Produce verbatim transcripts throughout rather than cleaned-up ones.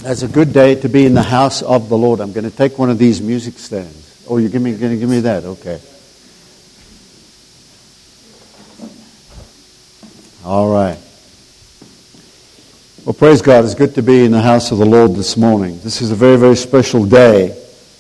It's a good day to be in the house of the Lord. I'm going to take one of these music stands. Oh, you're going to give me that? Okay. All right. Well, praise God. It's good to be in the house of the Lord this morning. This is a very, very special day.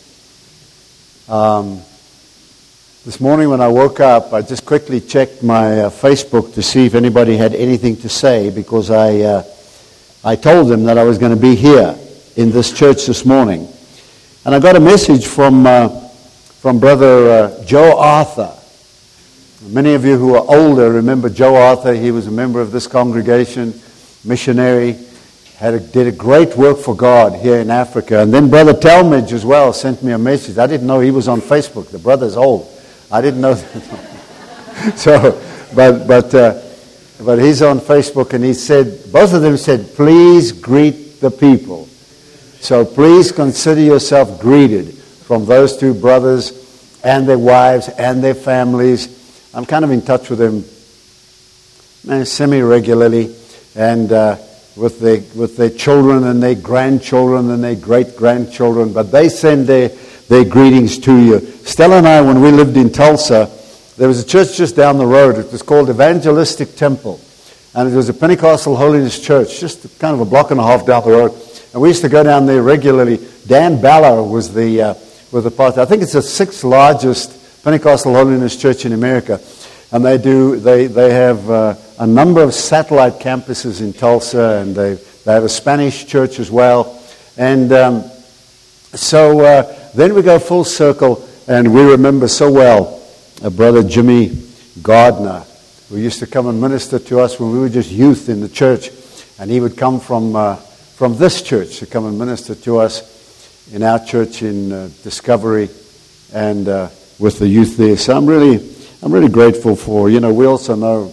Um, this morning when I woke up, I just quickly checked my uh, Facebook to see if anybody had anything to say, because I... Uh, I told them that I was going to be here in this church this morning. And I got a message from uh, from Brother uh, Joe Arthur. Many of you who are older remember Joe Arthur. He was a member of this congregation, missionary, had a, did a great work for God here in Africa. And then Brother Talmage as well sent me a message. I didn't know he was on Facebook. The brother's old. I didn't know that. so, but... but uh, But he's on Facebook, and he said, both of them said, please greet the people. So please consider yourself greeted from those two brothers and their wives and their families. I'm kind of in touch with them eh, semi-regularly, and uh, with their, with their children and their grandchildren and their great-grandchildren. But they send their, their greetings to you. Stella and I, when we lived in Tulsa, there was a church just down the road. It was called Evangelistic Temple. And it was a Pentecostal Holiness Church, just kind of a block and a half down the road. And we used to go down there regularly. Dan Ballard was the uh, was the pastor. I think it's the sixth largest Pentecostal Holiness Church in America. And they do they they have uh, a number of satellite campuses in Tulsa, and they they have a Spanish church as well. And um, so uh, then we go full circle, and we remember so well a brother Jimmy Gardner, who used to come and minister to us when we were just youth in the church, and he would come from uh, from this church to come and minister to us in our church in uh, Discovery, and uh, with the youth there. So I'm really I'm really grateful for, you know, we also know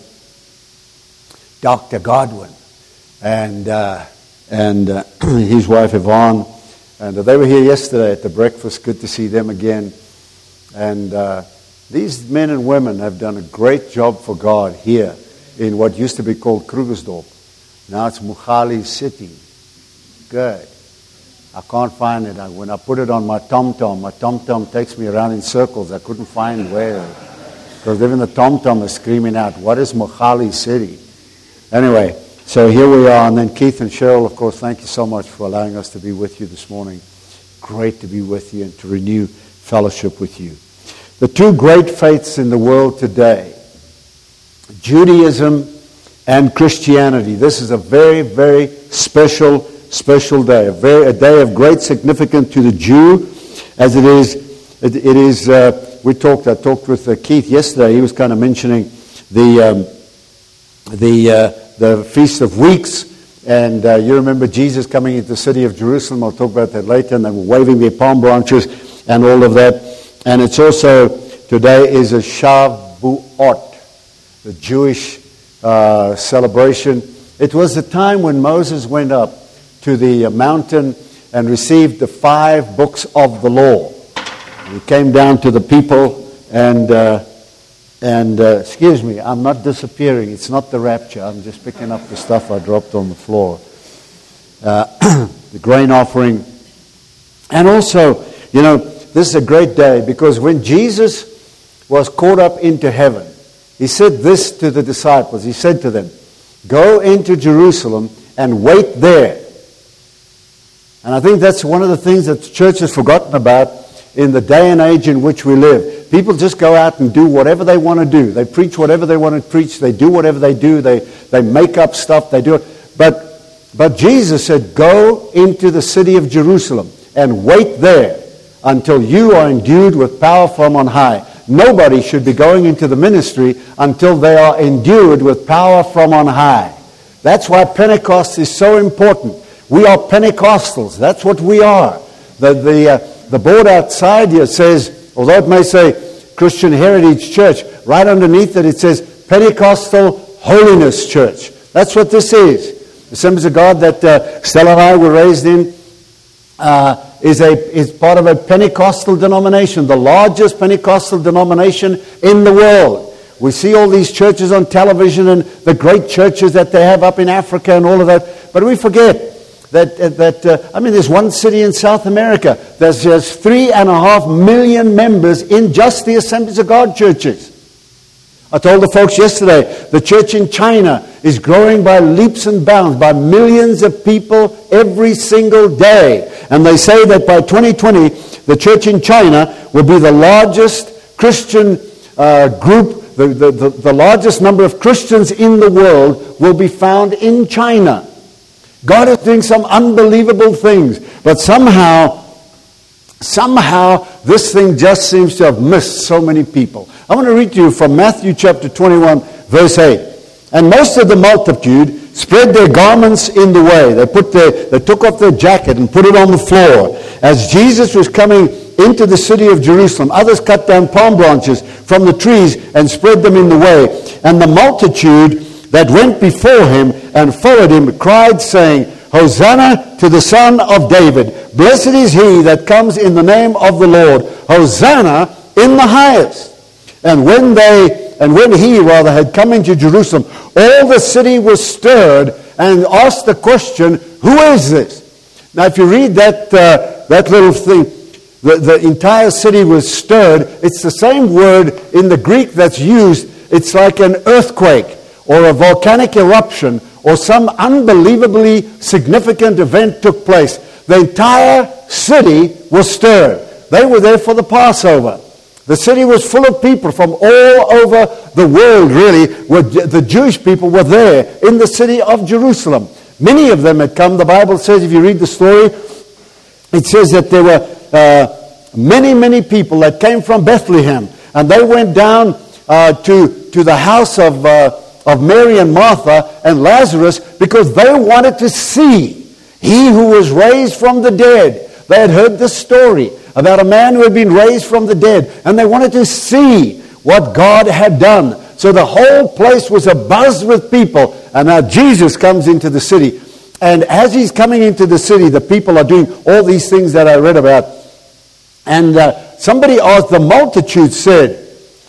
Doctor Godwin and uh, and uh, his wife Yvonne, and uh, they were here yesterday at the breakfast. Good to see them again, and. Uh, These men and women have done a great job for God here in what used to be called Krugersdorp. Now it's Mogale City. Good. I can't find it. When I put it on my TomTom, my TomTom takes me around in circles. I couldn't find where. Because even the TomTom is screaming out, what is Mogale City? Anyway, so here we are. And then Keith and Cheryl, of course, thank you so much for allowing us to be with you this morning. Great to be with you and to renew fellowship with you. The two great faiths in the world today, Judaism and Christianity. This is a very, very special, special day. A, very, a day of great significance to the Jew, as it is. It, it is. Uh, we talked. I talked with uh, Keith yesterday. He was kind of mentioning the um, the uh, the Feast of Weeks, and uh, you remember Jesus coming into the city of Jerusalem. I'll talk about that later. And they were waving their palm branches and all of that. And it's also, today is a Shavuot, the Jewish uh, celebration. It was the time when Moses went up to the mountain and received the five books of the law. He came down to the people and, uh, and uh, excuse me, I'm not disappearing. It's not the rapture. I'm just picking up the stuff I dropped on the floor. Uh, the grain offering. And also, you know, this is a great day, because when Jesus was caught up into heaven, he said this to the disciples. He said to them, go into Jerusalem and wait there. And I think that's one of the things that the church has forgotten about in the day and age in which we live. People just go out and do whatever they want to do. They preach whatever they want to preach. They do whatever they do. They, they make up stuff. They do it. But, but Jesus said, go into the city of Jerusalem and wait there until you are endued with power from on high. Nobody should be going into the ministry until they are endued with power from on high. That's why Pentecost is so important. We are Pentecostals. That's what we are. The, the, uh, the board outside here says, although it may say Christian Heritage Church, right underneath it it says Pentecostal Holiness Church. That's what this is. The Assemblies of God that uh, Stella and I were raised in uh, is a is part of a Pentecostal denomination, the largest Pentecostal denomination in the world. We see all these churches on television and the great churches that they have up in Africa and all of that, but we forget that, uh, that uh, I mean, there's one city in South America. There's just three and a half million members in just the Assemblies of God churches. I told the folks yesterday, the church in China is growing by leaps and bounds, by millions of people every single day. And they say that by twenty twenty, the church in China will be the largest Christian uh, group, the, the, the, the largest number of Christians in the world will be found in China. God is doing some unbelievable things, but somehow, somehow this thing just seems to have missed so many people. I want to read to you from Matthew chapter twenty-one, verse eight. And most of the multitude spread their garments in the way. They put their, they took off their jacket and put it on the floor. As Jesus was coming into the city of Jerusalem, others cut down palm branches from the trees and spread them in the way. And the multitude that went before him and followed him cried, saying, Hosanna to the Son of David. Blessed is he that comes in the name of the Lord. Hosanna in the highest. And when they, and when he rather had come into Jerusalem, all the city was stirred and asked the question, who is this? Now if you read that, uh, that little thing, the, the entire city was stirred. It's the same word in the Greek that's used. It's like an earthquake or a volcanic eruption or some unbelievably significant event took place. The entire city was stirred. They were there for the Passover. The city was full of people from all over the world, really. The Jewish people were there in the city of Jerusalem. Many of them had come. The Bible says, if you read the story, it says that there were uh, many, many people that came from Bethlehem. And they went down uh, to, to the house of, uh, of Mary and Martha and Lazarus because they wanted to see he who was raised from the dead. They had heard the story about a man who had been raised from the dead, and they wanted to see what God had done. So the whole place was abuzz with people, and now Jesus comes into the city. And as he's coming into the city, the people are doing all these things that I read about. And uh, somebody asked, the multitude said,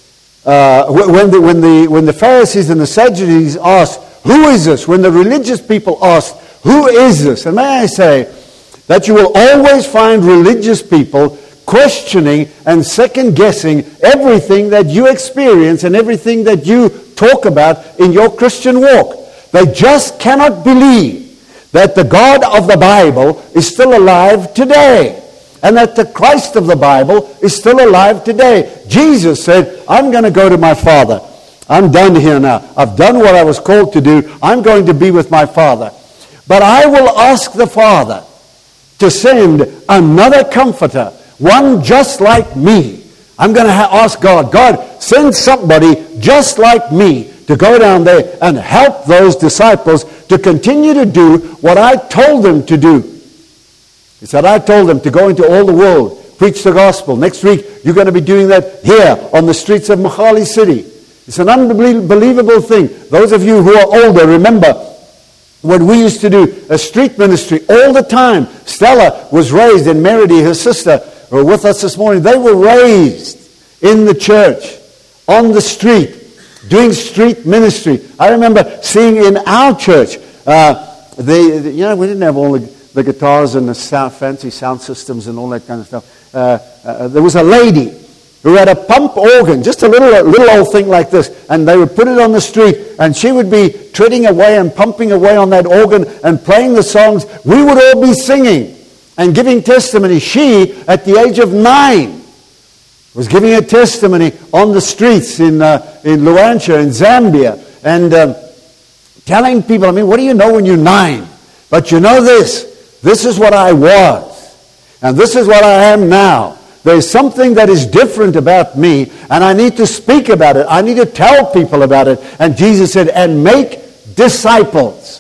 uh, when, the, when, the, when the Pharisees and the Sadducees asked, who is this? When the religious people asked, who is this? And may I say, that you will always find religious people questioning and second-guessing everything that you experience and everything that you talk about in your Christian walk. They just cannot believe that the God of the Bible is still alive today and that the Christ of the Bible is still alive today. Jesus said, I'm going to go to my Father. I'm done here now. I've done what I was called to do. I'm going to be with my Father. But I will ask the Father to send another comforter, one just like me. I'm going to ha- ask God, God, send somebody just like me to go down there and help those disciples to continue to do what I told them to do. He said, I told them to go into all the world, preach the gospel. Next week, you're going to be doing that here on the streets of Mohali City. It's an unbelievable thing. Those of you who are older, remember, when we used to do a street ministry all the time. Stella was raised, and Meredy, her sister, were with us this morning. They were raised in the church, on the street, doing street ministry. I remember seeing in our church, uh, the, the, you know, we didn't have all the, the guitars and the sound, fancy sound systems and all that kind of stuff. Uh, uh, there was a lady who had a pump organ, just a little, a little old thing like this, and they would put it on the street, and she would be treading away and pumping away on that organ and playing the songs. We would all be singing and giving testimony. She, at the age of nine, was giving a testimony on the streets in uh, in Luanshya, in Zambia, and um, telling people, I mean, what do you know when you're nine? But you know this, this is what I was, and this is what I am now. There's something that is different about me, and I need to speak about it. I need to tell people about it. And Jesus said, and make disciples.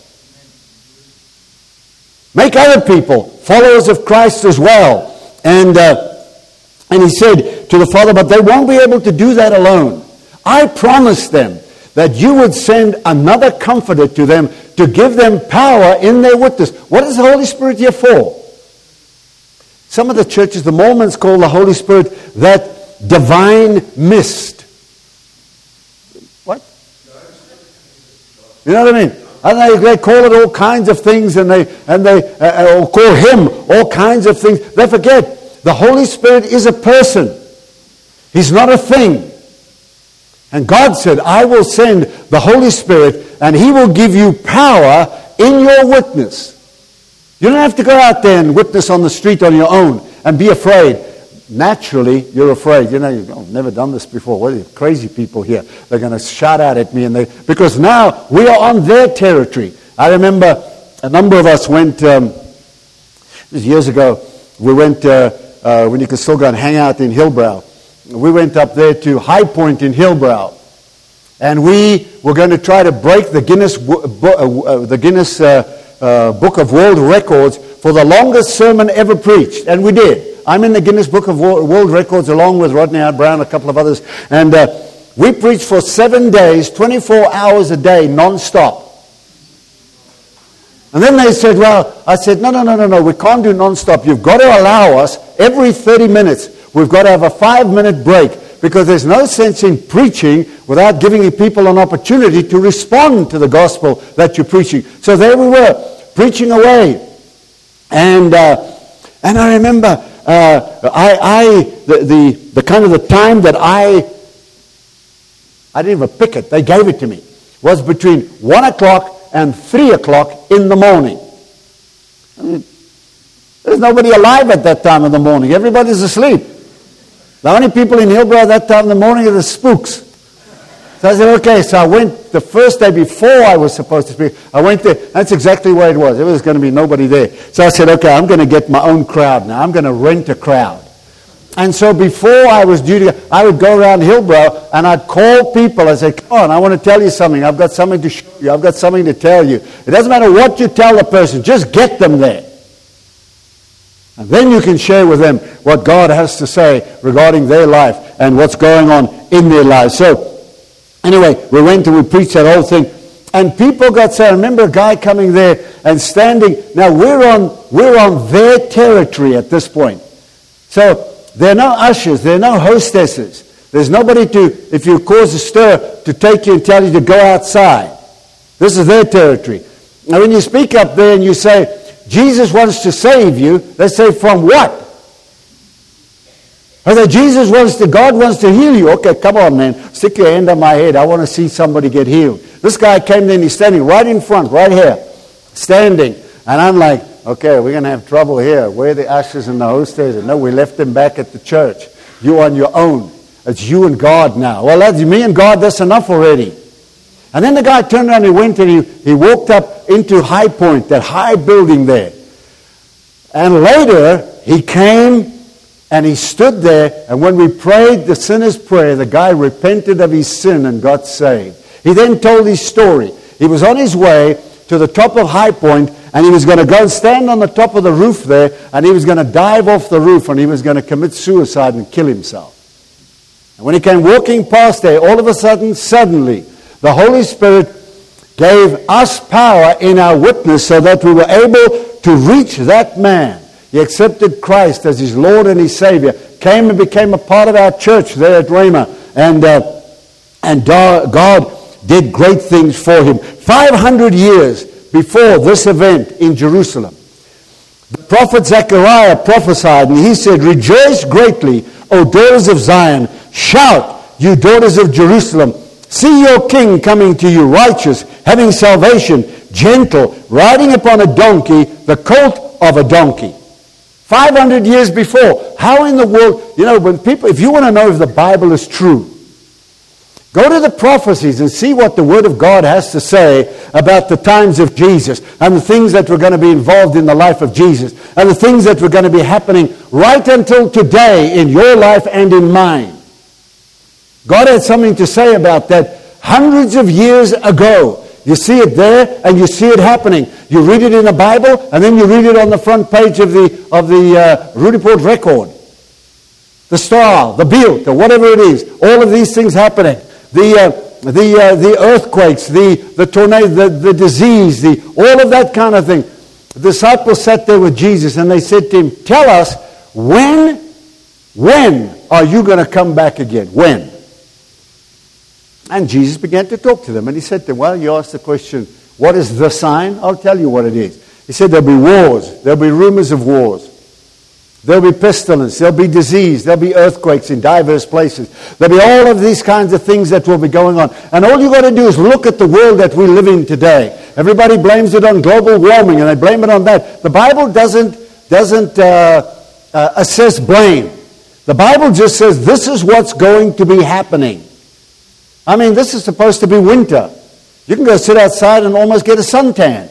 Make other people followers of Christ as well. And, uh, and he said to the Father, but they won't be able to do that alone. I promised them that you would send another comforter to them to give them power in their witness. What is the Holy Spirit here for? Some of the churches, the Mormons call the Holy Spirit that divine mist. What? You know what I mean? and they, they call it all kinds of things, and they and they uh, or call him all kinds of things. They forget the Holy Spirit is a person. He's not a thing. And God said, I will send the Holy Spirit, and He will give you power in your witness. You don't have to go out there and witness on the street on your own and be afraid. Naturally, you're afraid. You know, you've oh, never done this before. What are you, crazy people here? They're going to shout out at me. and they Because now we are on their territory. I remember a number of us went, um, it was years ago, we went, uh, uh, when you could still go and hang out in Hillbrow. We went up there to High Point in Hillbrow. And we were going to try to break the Guinness, uh, the Guinness uh, uh, Book of World Records for the longest sermon ever preached. And we did. I'm in the Guinness Book of World Records along with Rodney Howard Brown, a couple of others. And uh, we preached for seven days, twenty-four hours a day, non-stop. And then they said, well, I said, no, no, no, no, no, we can't do non-stop. You've got to allow us every thirty minutes. We've got to have a five-minute break because there's no sense in preaching without giving people an opportunity to respond to the gospel that you're preaching. So there we were, preaching away. And uh, and I remember uh, I, I the, the, the kind of the time that I, I didn't even pick it, they gave it to me, was between one o'clock and three o'clock in the morning. I mean, there's nobody alive at that time of the morning. Everybody's asleep. The only people in Hillbrow at that time in the morning are the spooks. So I said, okay, so I went the first day before I was supposed to speak. I went there. That's exactly where it was. There was going to be nobody there. So I said, okay, I'm going to get my own crowd now. I'm going to rent a crowd. And so before I was due to, I would go around Hillbrow and I'd call people. I'd say, come on, I want to tell you something. I've got something to show you. I've got something to tell you. It doesn't matter what you tell the person. Just get them there. And then you can share with them what God has to say regarding their life and what's going on in their lives. So, anyway, we went and we preached that whole thing. And people got saved. I remember a guy coming there and standing. Now, we're on, we're on their territory at this point. So, there are no ushers. There are no hostesses. There's nobody to, if you cause a stir, to take you and tell you to go outside. This is their territory. Now, when you speak up there and you say, Jesus wants to save you, they say, from what? Or that Jesus wants to, God wants to heal you. Okay, come on, man. Stick your hand on my head. I want to see somebody get healed. This guy came in, he's standing right in front, right here. Standing. And I'm like, okay, we're going to have trouble here. Where are the ushers and the hostesses? No, we left them back at the church. You're on your own. It's you and God now. Well, that's me and God, that's enough already. And then the guy turned around and he went and he, he walked up into High Point, that high building there. And later, he came and he stood there, and when we prayed the sinner's prayer, the guy repented of his sin and got saved. He then told his story. He was on his way to the top of High Point, and he was going to go and stand on the top of the roof there, and he was going to dive off the roof, and he was going to commit suicide and kill himself. And when he came walking past there, all of a sudden, suddenly, the Holy Spirit gave us power in our witness so that we were able to reach that man. He accepted Christ as his Lord and his Savior, came and became a part of our church there at Rhema, and uh, and God did great things for him. five hundred years before this event in Jerusalem, the prophet Zechariah prophesied, and he said, "Rejoice greatly, O daughters of Zion. Shout, you daughters of Jerusalem. See your king coming to you, righteous, having salvation, gentle, riding upon a donkey, the colt of a donkey." five hundred years before. How in the world, you know, when people, if you want to know if the Bible is true, go to the prophecies and see what the Word of God has to say about the times of Jesus and the things that were going to be involved in the life of Jesus and the things that were going to be happening right until today in your life and in mine. God had something to say about that hundreds of years ago. You see it there and you see it happening. You read it in the Bible and then you read it on the front page of the of the uh, Rudiport Record. The Star, the Bild, or whatever it is. All of these things happening. The uh, the uh, the earthquakes, the the tornado, the, the disease, the all of that kind of thing. The disciples sat there with Jesus and they said to him, "Tell us, when, when are you going to come back again? When?" And Jesus began to talk to them. And he said to them, well, you asked the question, What is the sign? I'll tell you what it is. He said there'll be wars. There'll be rumors of wars. There'll be pestilence. There'll be disease. There'll be earthquakes in diverse places. There'll be all of these kinds of things that will be going on. And all you've got to do is look at the world that we live in today. Everybody blames it on global warming, and they blame it on that. The Bible doesn't, doesn't uh, uh, assess blame. The Bible just says this is what's going to be happening. I mean, this is supposed to be winter. You can go sit outside and almost get a suntan.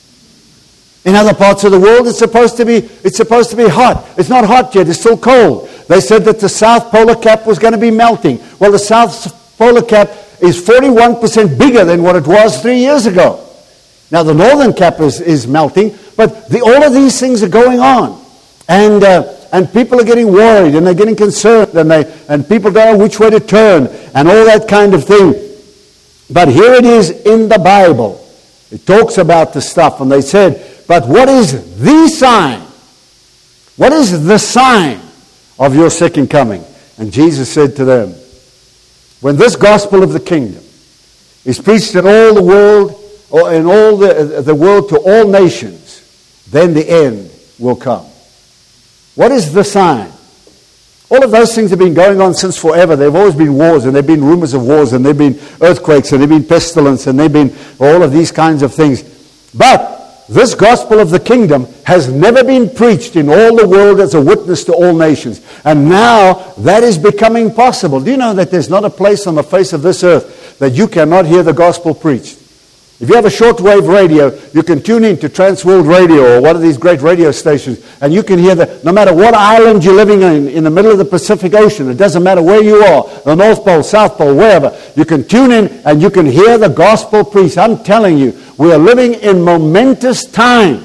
In other parts of the world, it's supposed to be it's supposed to be hot. It's not hot yet. It's still cold. They said that the South Polar Cap was going to be melting. Well, the South Polar Cap is forty-one percent bigger than what it was three years ago. Now, the Northern Cap is, is melting, but the, all of these things are going on. And uh, and people are getting worried, and they're getting concerned, and, they, and people don't know which way to turn, and all that kind of thing. But here it is in the Bible. It talks about the stuff, and they said, but what is the sign? What is the sign of your second coming? And Jesus said to them, when this gospel of the kingdom is preached in all the world, or in all the, the world to all nations, then the end will come. What is the sign? All of those things have been going on since forever. There have always been wars, and there have been rumors of wars, and there have been earthquakes, and there have been pestilence, and there have been all of these kinds of things. But this gospel of the kingdom has never been preached in all the world as a witness to all nations. And now that is becoming possible. Do you know that there's not a place on the face of this earth that you cannot hear the gospel preached? If you have a shortwave radio, you can tune in to Transworld Radio or one of these great radio stations, and you can hear that no matter what island you're living in, in the middle of the Pacific Ocean, it doesn't matter where you are, the North Pole, South Pole, wherever, you can tune in and you can hear the gospel preached. I'm telling you, we are living in momentous times.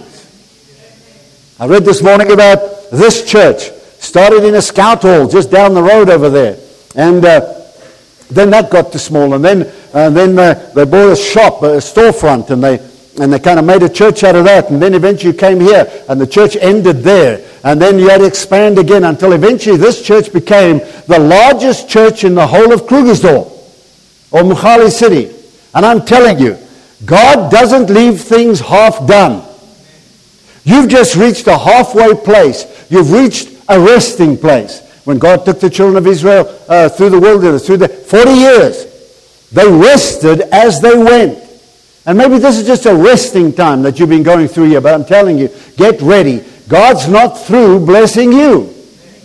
I read this morning about this church. Started in a scout hall just down the road over there. And uh, then that got too small. And then and then uh, they bought a shop, a storefront, and they and they kind of made a church out of that. And then eventually came here, and the church ended there. And then you had to expand again until eventually this church became the largest church in the whole of Krugersdorp or Mkhali City. And I'm telling you, God doesn't leave things half done. You've just reached a halfway place. You've reached a resting place. When God took the children of Israel uh, through the wilderness, through the forty years, they rested as they went. And maybe this is just a resting time that you've been going through here, but I'm telling you, get ready. God's not through blessing you.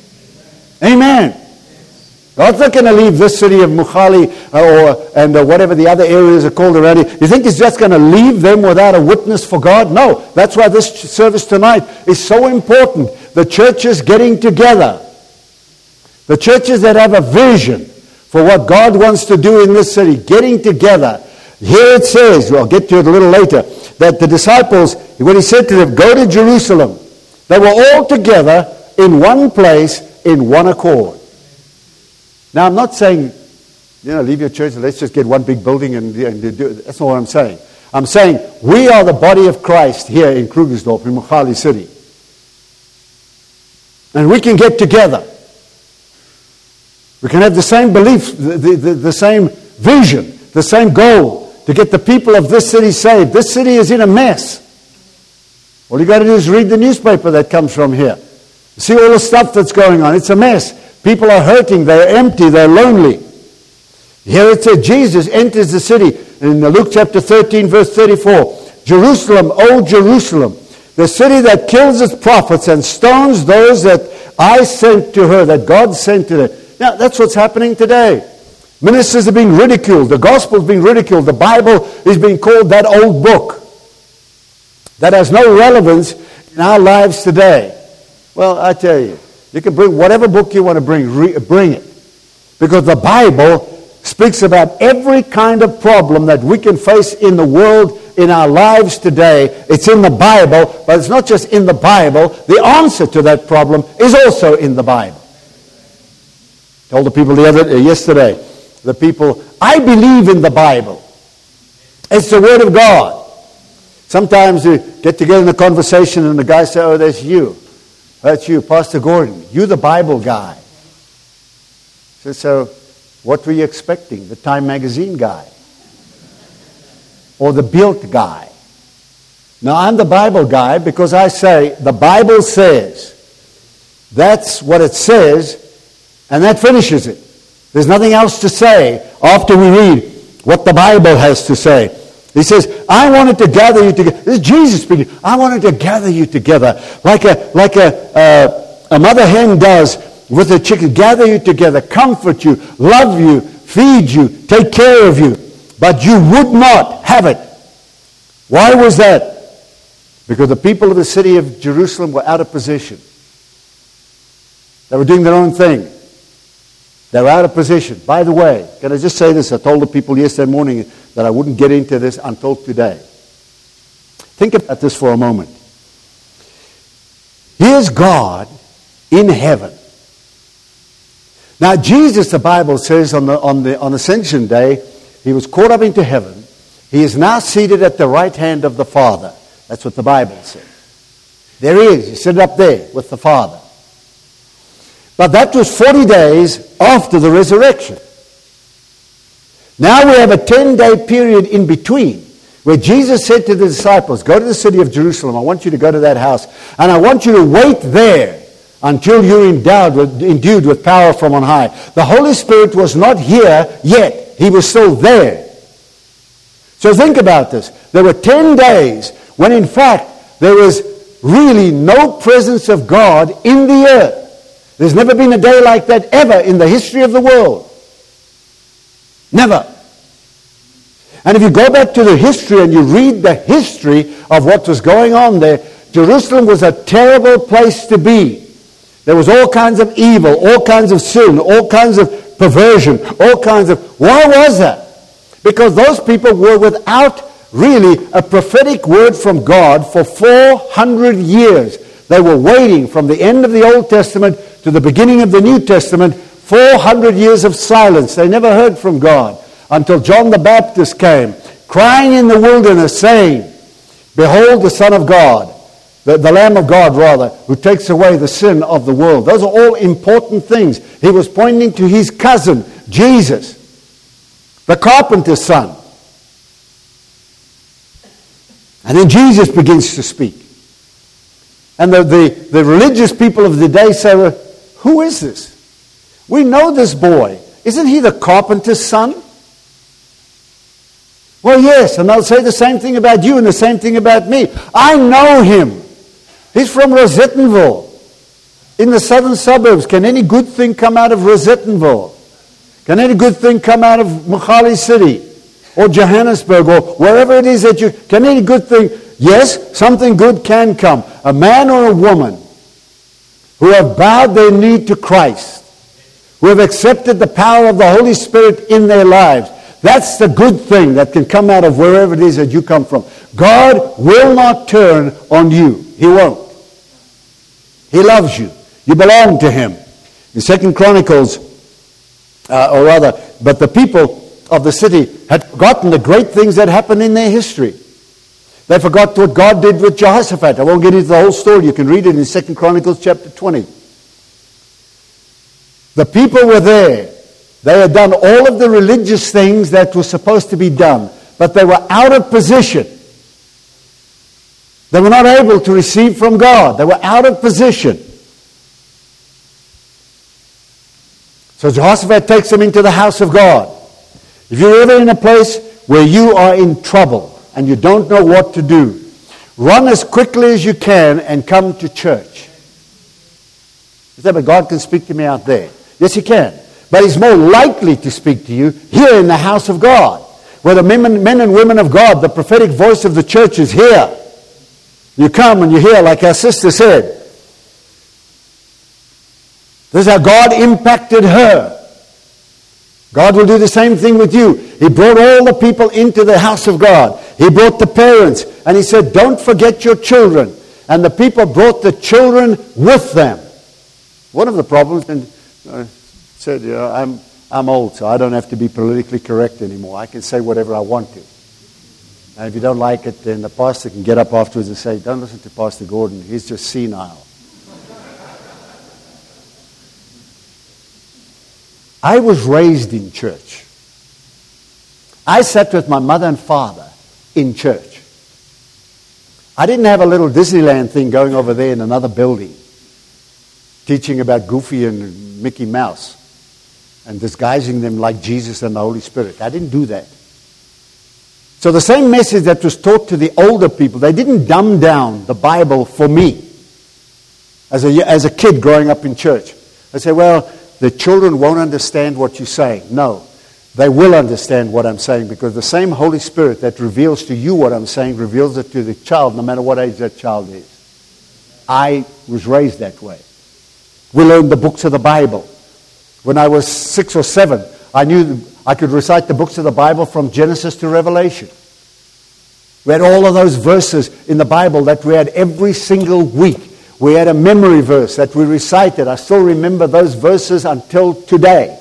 Amen. God's not going to leave this city of Mkhali uh, or and uh, whatever the other areas are called around here. You think He's just going to leave them without a witness for God? No. That's why this service tonight is so important. The churches getting together. The churches that have a vision for what God wants to do in this city, getting together. Here it says, I'll get to it a little later, that the disciples, when He said to them, go to Jerusalem, they were all together in one place, in one accord. Now, I'm not saying, you know, leave your church and let's just get one big building and, and do it. That's not what I'm saying. I'm saying we are the body of Christ here in Krugersdorp, in Mkhali City. And we can get together. We can have the same belief, the, the, the same vision, the same goal to get the people of this city saved. This city is in a mess. All you got to do is read the newspaper that comes from here. See all the stuff that's going on. It's a mess. People are hurting. They're empty. They're lonely. Here it says Jesus enters the city in Luke chapter thirteen, verse thirty-four. Jerusalem, O Jerusalem, the city that kills its prophets and stones those that I sent to her, that God sent to her. Now, that's what's happening today. Ministers are being ridiculed. The gospel is being ridiculed. The Bible is being called that old book that has no relevance in our lives today. Well, I tell you, you can bring whatever book you want to bring, re- bring it. Because the Bible speaks about every kind of problem that we can face in the world, in our lives today. It's in the Bible, but it's not just in the Bible. The answer to that problem is also in the Bible. Told the people the other uh, yesterday, the people, I believe in the Bible. It's the Word of God. Sometimes we get together in a conversation and the guy says, oh, that's you. That's you, Pastor Gordon. You're the Bible guy. So, so what were you expecting? The Time magazine guy. or the built guy. Now, I'm the Bible guy because I say the Bible says. That's what it says, and that finishes it. There's nothing else to say after we read what the Bible has to say. He says, I wanted to gather you together. This is Jesus speaking. I wanted to gather you together like a, like a, uh, a mother hen does with her chicken. Gather you together, comfort you, love you, feed you, take care of you. But you would not have it. Why was that? Because the people of the city of Jerusalem were out of position. They were doing their own thing. They were out of position. By the way, can I just say this? I told the people yesterday morning that I wouldn't get into this until today. Think about this for a moment. Here's God in heaven. Now Jesus, the Bible says, on the on the on Ascension Day, he was caught up into heaven. He is now seated at the right hand of the Father. That's what the Bible says. There he is. He's sitting up there with the Father. But that was forty days after the resurrection. Now we have a ten-day period in between where Jesus said to the disciples, go to the city of Jerusalem. I want you to go to that house. And I want you to wait there until you're endowed with, endued with power from on high. The Holy Spirit was not here yet. He was still there. So think about this. There were ten days when in fact there was really no presence of God in the earth. There's never been a day like that ever in the history of the world. Never. And if you go back to the history and you read the history of what was going on there, Jerusalem was a terrible place to be. There was all kinds of evil, all kinds of sin, all kinds of perversion, all kinds of... Why was that? Because those people were without really a prophetic word from God for four hundred years. They were waiting from the end of the Old Testament to the beginning of the New Testament, four hundred years of silence. They never heard from God until John the Baptist came, crying in the wilderness, saying, behold the Son of God, the, the Lamb of God, rather, who takes away the sin of the world. Those are all important things. He was pointing to his cousin, Jesus, the carpenter's son. And then Jesus begins to speak. And the, the, the religious people of the day say, well, who is this? We know this boy. Isn't he the carpenter's son? Well, yes, and they'll say the same thing about you and the same thing about me. I know him. He's from Rosettenville in the southern suburbs. Can any good thing come out of Rosettenville? Can any good thing come out of Mkhali City or Johannesburg or wherever it is that you... Can any good thing... Yes, something good can come. A man or a woman who have bowed their knee to Christ, who have accepted the power of the Holy Spirit in their lives. That's the good thing that can come out of wherever it is that you come from. God will not turn on you. He won't. He loves you. You belong to Him. In Second Chronicles, uh, or rather, but the people of the city had forgotten the great things that happened in their history. They forgot what God did with Jehoshaphat. I won't get into the whole story. You can read it in Second Chronicles chapter twenty. The people were there. They had done all of the religious things that were supposed to be done, but they were out of position. They were not able to receive from God. They were out of position. So Jehoshaphat takes them into the house of God. If you're ever in a place where you are in trouble, and you don't know what to do, run as quickly as you can and come to church. You say, but God can speak to me out there. Yes, He can. But He's more likely to speak to you here in the house of God, where the men, men and women of God, the prophetic voice of the church is here. You come and you hear, like our sister said. This is how God impacted her. God will do the same thing with you. He brought all the people into the house of God. He brought the parents. And He said, don't forget your children. And the people brought the children with them. One of the problems, and I said, you know, I'm, I'm old, so I don't have to be politically correct anymore. I can say whatever I want to. And if you don't like it, then the pastor can get up afterwards and say, don't listen to Pastor Gordon. He's just senile. I was raised in church. I sat with my mother and father in church. I didn't have a little Disneyland thing going over there in another building, teaching about Goofy and Mickey Mouse and disguising them like Jesus and the Holy Spirit. I didn't do that. So the same message that was taught to the older people, they didn't dumb down the Bible for me as a, as a kid growing up in church. They say, well, the children won't understand what you're saying. No, they will understand what I'm saying, because the same Holy Spirit that reveals to you what I'm saying reveals it to the child, no matter what age that child is. I was raised that way. We learned the books of the Bible. When I was six or seven, I knew I could recite the books of the Bible from Genesis to Revelation. We had all of those verses in the Bible that we had every single week. We had a memory verse that we recited. I still remember those verses until today.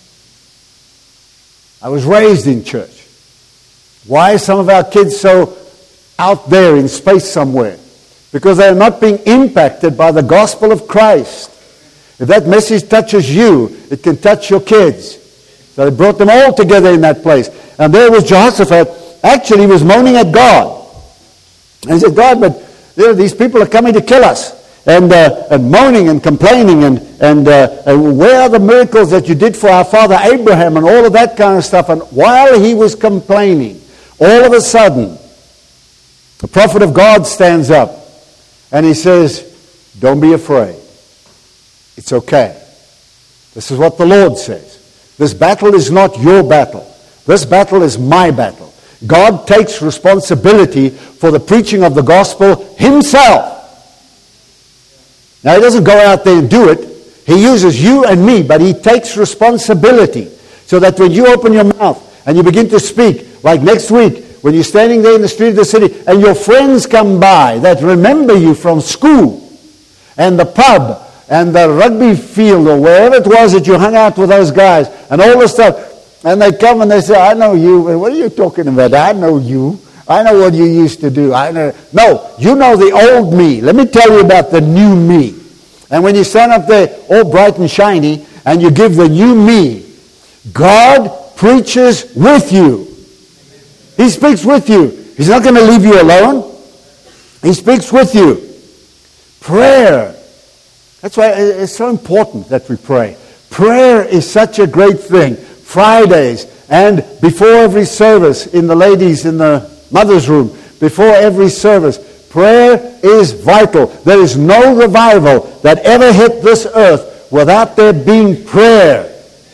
I was raised in church. Why are some of our kids so out there in space somewhere? Because they are not being impacted by the gospel of Christ. If that message touches you, it can touch your kids. So they brought them all together in that place. And there was Jehoshaphat. Actually, he was moaning at God. And he said, God, but you know, these people are coming to kill us. And, uh, and moaning and complaining. And, and, uh, and where are the miracles that you did for our father Abraham? And all of that kind of stuff. And while he was complaining, all of a sudden, the prophet of God stands up. And he says, don't be afraid. It's okay. This is what the Lord says. This battle is not your battle. This battle is my battle. God takes responsibility for the preaching of the gospel himself. Now, he doesn't go out there and do it. He uses you and me, but he takes responsibility. So that when you open your mouth and you begin to speak, like next week, when you're standing there in the street of the city and your friends come by that remember you from school and the pub and the rugby field or wherever it was that you hung out with those guys and all this stuff. And they come and they say, I know you. What are you talking about? I know you. I know what you used to do. I know. No, you know the old me. Let me tell you about the new me. And when you stand up there all bright and shiny and you give the new me, God preaches with you. He speaks with you. He's not going to leave you alone. He speaks with you. Prayer. That's why it's so important that we pray. Prayer is such a great thing. Fridays and before every service in the ladies in the mother's room, before every service, prayer is vital. There is no revival that ever hit this earth without there being prayer.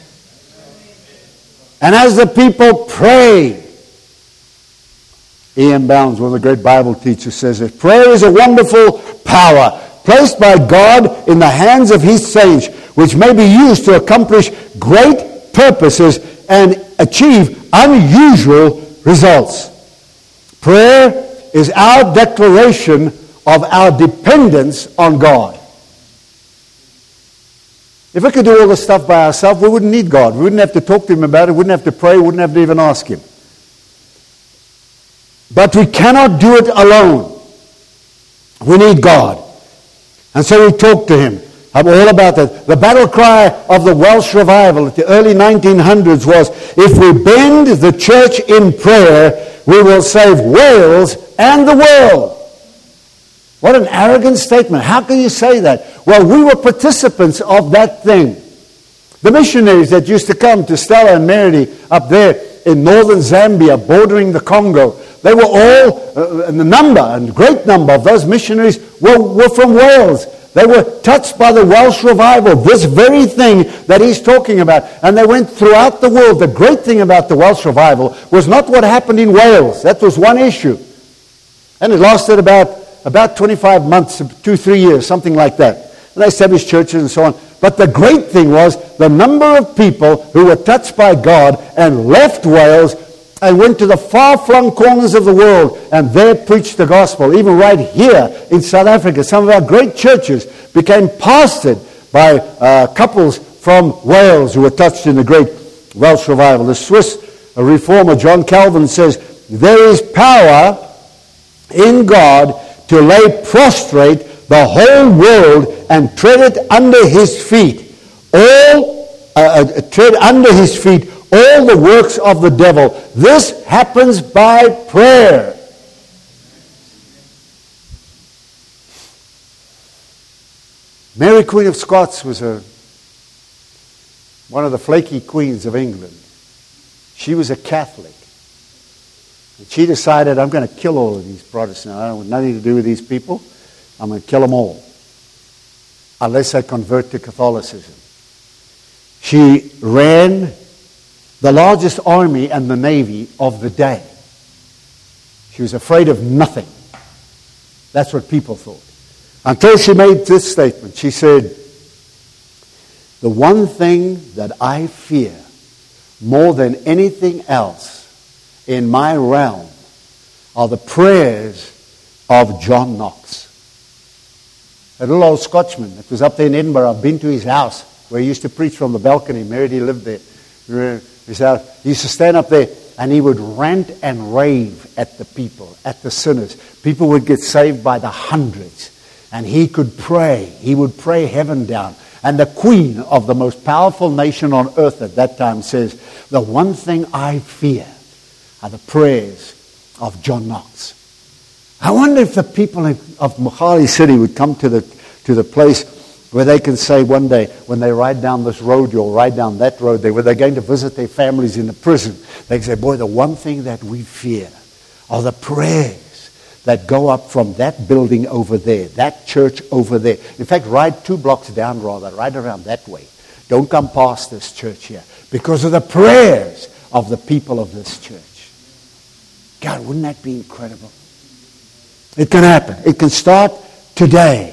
And as the people pray, E M Bounds, one of the great Bible teachers, says that prayer is a wonderful power placed by God in the hands of his saints, which may be used to accomplish great purposes and achieve unusual results. Prayer is our declaration of our dependence on God. If we could do all this stuff by ourselves, we wouldn't need God. We wouldn't have to talk to him about it. We wouldn't have to pray. We wouldn't have to even ask him. But we cannot do it alone. We need God. And so we talk to him. I'm all about that. The battle cry of the Welsh revival at the early nineteen hundreds was, if we bend the church in prayer, we will save Wales and the world. What an arrogant statement. How can you say that? Well, we were participants of that thing. The missionaries that used to come to Stella and Meredy up there in northern Zambia, bordering the Congo, they were all, uh, in the number, and great number of those missionaries were, were from Wales. They were touched by the Welsh revival, this very thing that he's talking about. And they went throughout the world. The great thing about the Welsh revival was not what happened in Wales. That was one issue. And it lasted about, about twenty-five months, two, three years, something like that. And they established churches and so on. But the great thing was the number of people who were touched by God and left Wales and went to the far-flung corners of the world and there preached the gospel. Even right here in South Africa, some of our great churches became pastored by uh, couples from Wales who were touched in the great Welsh revival. The Swiss reformer John Calvin says, there is power in God to lay prostrate the whole world and tread it under his feet. All, uh, uh, tread under his feet all the works of the devil. This happens by prayer. Mary, Queen of Scots, was a, one of the flaky queens of England. She was a Catholic. And she decided, I'm going to kill all of these Protestants. I don't want nothing to do with these people. I'm going to kill them all, unless they convert to Catholicism. She ran the largest army and the navy of the day. She was afraid of nothing. That's what people thought. Until she made this statement. She said, the one thing that I fear more than anything else in my realm are the prayers of John Knox. A little old Scotchman that was up there in Edinburgh. I've been to his house where he used to preach from the balcony. Meredy lived there. His house. He used to stand up there and he would rant and rave at the people, at the sinners. People would get saved by the hundreds. And he could pray. He would pray heaven down. And the queen of the most powerful nation on earth at that time says, the one thing I fear are the prayers of John Knox. I wonder if the people of Mohali City would come to the to the place where they can say one day, when they ride down this road, you'll ride down that road there, where they're going to visit their families in the prison. They can say, boy, the one thing that we fear are the prayers that go up from that building over there, that church over there. In fact, ride two blocks down rather, right around that way. Don't come past this church here because of the prayers of the people of this church. God, wouldn't that be incredible? It can happen. It can start today.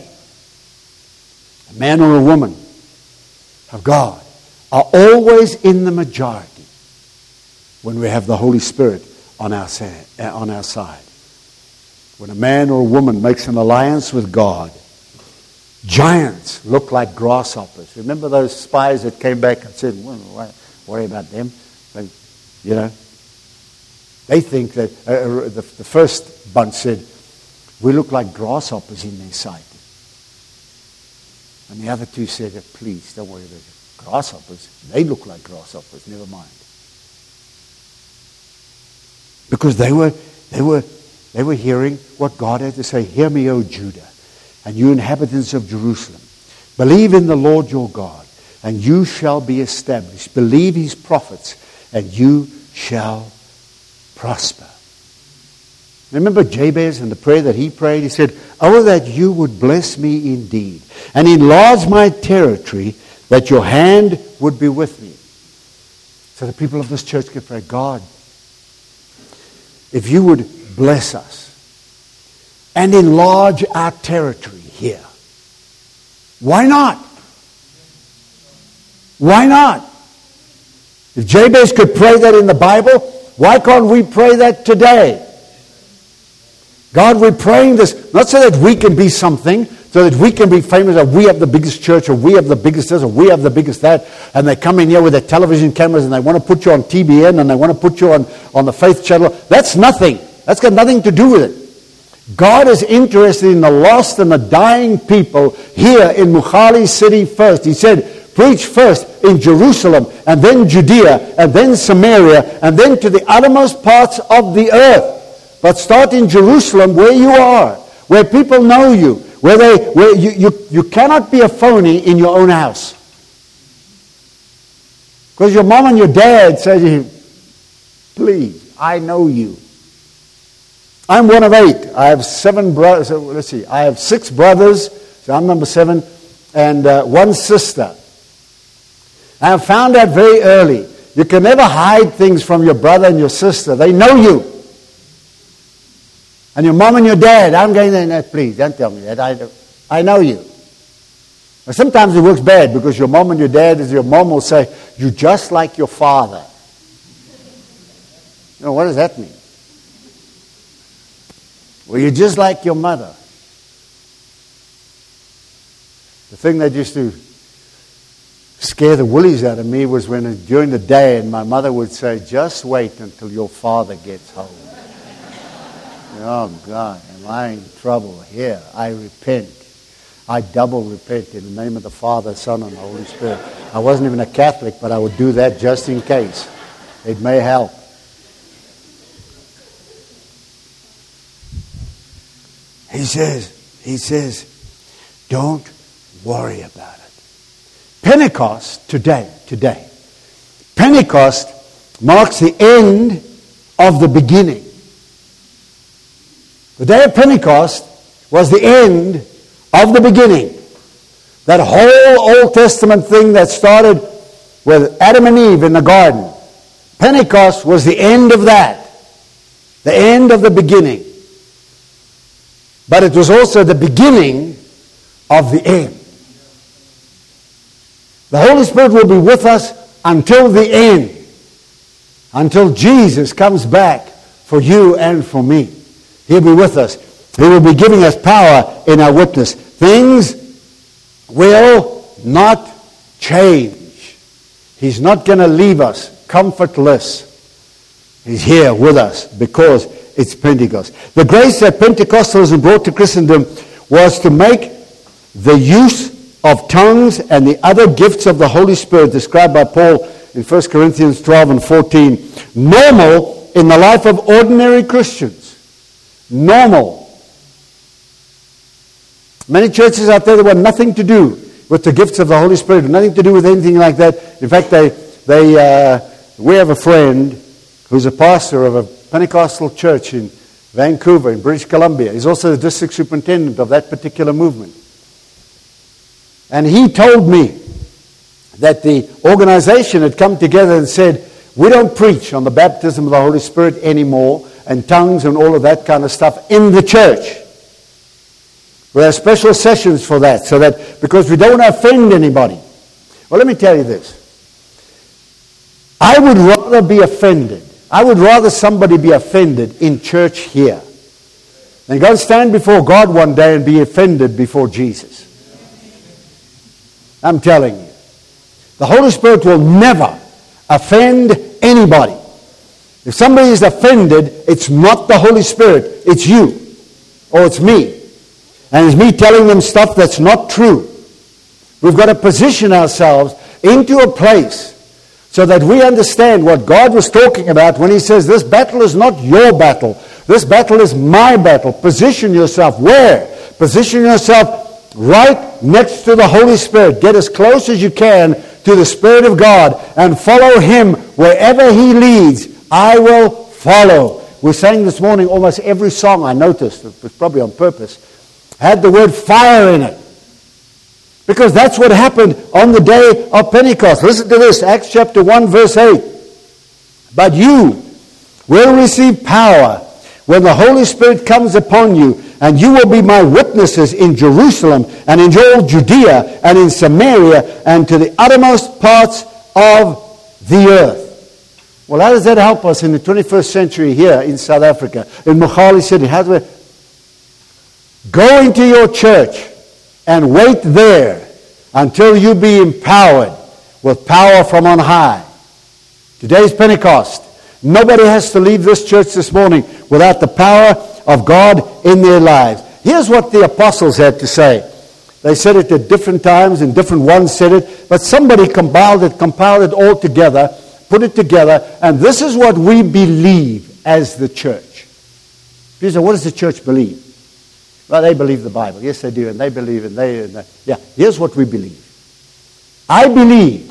A man or a woman of God are always in the majority when we have the Holy Spirit on our side. On our side. When a man or a woman makes an alliance with God, giants look like grasshoppers. Remember those spies that came back and said, well, why worry about them? They, you know, they think that uh, the, the first bunch said, we look like grasshoppers in their sight. And the other two said, please, don't worry about it. Grasshoppers, they look like grasshoppers, never mind. Because they were, they were, they were hearing what God had to say. Hear me, O Judah, and you inhabitants of Jerusalem. Believe in the Lord your God, and you shall be established. Believe his prophets, and you shall prosper. Remember Jabez and the prayer that he prayed? He said, oh, that you would bless me indeed, and enlarge my territory, that your hand would be with me. So the people of this church can pray, God, if you would bless us and enlarge our territory here. Why not? Why not? If Jabez could pray that in the Bible, why can't we pray that today? God, we're praying this, not so that we can be something, so that we can be famous, or we have the biggest church, or we have the biggest this, or we have the biggest that, and they come in here with their television cameras and they want to put you on T B N and they want to put you on, on the Faith Channel. That's nothing. That's got nothing to do with it. God is interested in the lost and the dying people here in Mohali City first. He said, preach first in Jerusalem, and then Judea, and then Samaria, and then to the uttermost parts of the earth. But start in Jerusalem where you are, where people know you, where they, where you, you, you cannot be a phony in your own house. Because your mom and your dad say to you, please, I know you. I'm one of eight. I have seven brothers. Let's see. I have six brothers. So I'm number seven. And uh, one sister. I have found out very early. You can never hide things from your brother and your sister. They know you. And your mom and your dad, I'm going there, no, please, don't tell me that. I, I know you. Now, sometimes it works bad because your mom and your dad, your mom will say, you're just like your father. You know, what does that mean? Well, you're just like your mother. The thing that used to scare the woolies out of me was when during the day and my mother would say, just wait until your father gets home. Oh, God, am I in trouble here? I repent. I double repent in the name of the Father, Son, and the Holy Spirit. I wasn't even a Catholic, but I would do that just in case. It may help. He says, he says, don't worry about it. Pentecost today, today. Pentecost marks the end of the beginning. The day of Pentecost was the end of the beginning. That whole Old Testament thing that started with Adam and Eve in the garden. Pentecost was the end of that. The end of the beginning. But it was also the beginning of the end. The Holy Spirit will be with us until the end. Until Jesus comes back for you and for me. He'll be with us. He will be giving us power in our witness. Things will not change. He's not going to leave us comfortless. He's here with us because it's Pentecost. The grace that Pentecostalism brought to Christendom was to make the use of tongues and the other gifts of the Holy Spirit described by Paul in First Corinthians twelve and fourteen normal in the life of ordinary Christians. Normal. Many churches out there that want nothing to do with the gifts of the Holy Spirit, nothing to do with anything like that. In fact, they, they, uh, we have a friend who's a pastor of a Pentecostal church in Vancouver, in British Columbia. He's also the district superintendent of that particular movement. And he told me that the organization had come together and said, we don't preach on the baptism of the Holy Spirit anymore, and tongues and all of that kind of stuff in the church. We have special sessions for that, so that because we don't want to offend anybody. Well, let me tell you this. I would rather be offended. I would rather somebody be offended in church here than go and stand before God one day and be offended before Jesus. I'm telling you. The Holy Spirit will never offend anybody. If somebody is offended, it's not the Holy Spirit. It's you. Or it's me. And it's me telling them stuff that's not true. We've got to position ourselves into a place so that we understand what God was talking about when He says, this battle is not your battle. This battle is my battle. Position yourself. Where? Position yourself right next to the Holy Spirit. Get as close as you can to the Spirit of God and follow Him wherever He leads. I will follow. We sang this morning almost every song, I noticed, it was probably on purpose, had the word fire in it. Because that's what happened on the day of Pentecost. Listen to this, Acts chapter one, verse eight. But you will receive power when the Holy Spirit comes upon you, and you will be my witnesses in Jerusalem and in all Judea and in Samaria and to the uttermost parts of the earth. Well, how does that help us in the twenty-first century here in South Africa, in Mogale City? How do we go into your church and wait there until you be empowered with power from on high? Today's Pentecost. Nobody has to leave this church this morning without the power of God in their lives. Here's what the apostles had to say. They said it at different times and different ones said it, but somebody compiled it, compiled it all together, put it together, and this is what we believe as the church. You say, what does the church believe? Well, they believe the Bible. Yes, they do, and they believe, and they, and they yeah, here's what we believe. I believe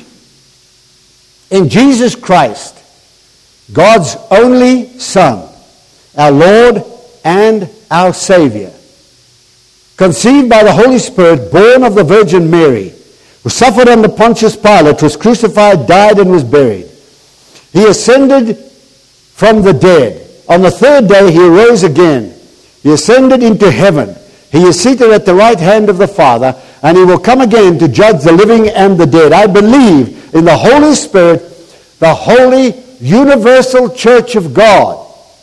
in Jesus Christ, God's only Son, our Lord and our Savior, conceived by the Holy Spirit, born of the Virgin Mary, who suffered under Pontius Pilate, was crucified, died, and was buried. He ascended from the dead. On the third day he arose again. He ascended into heaven. He is seated at the right hand of the Father, and He will come again to judge the living and the dead. I believe in the Holy Spirit, the holy universal church of God.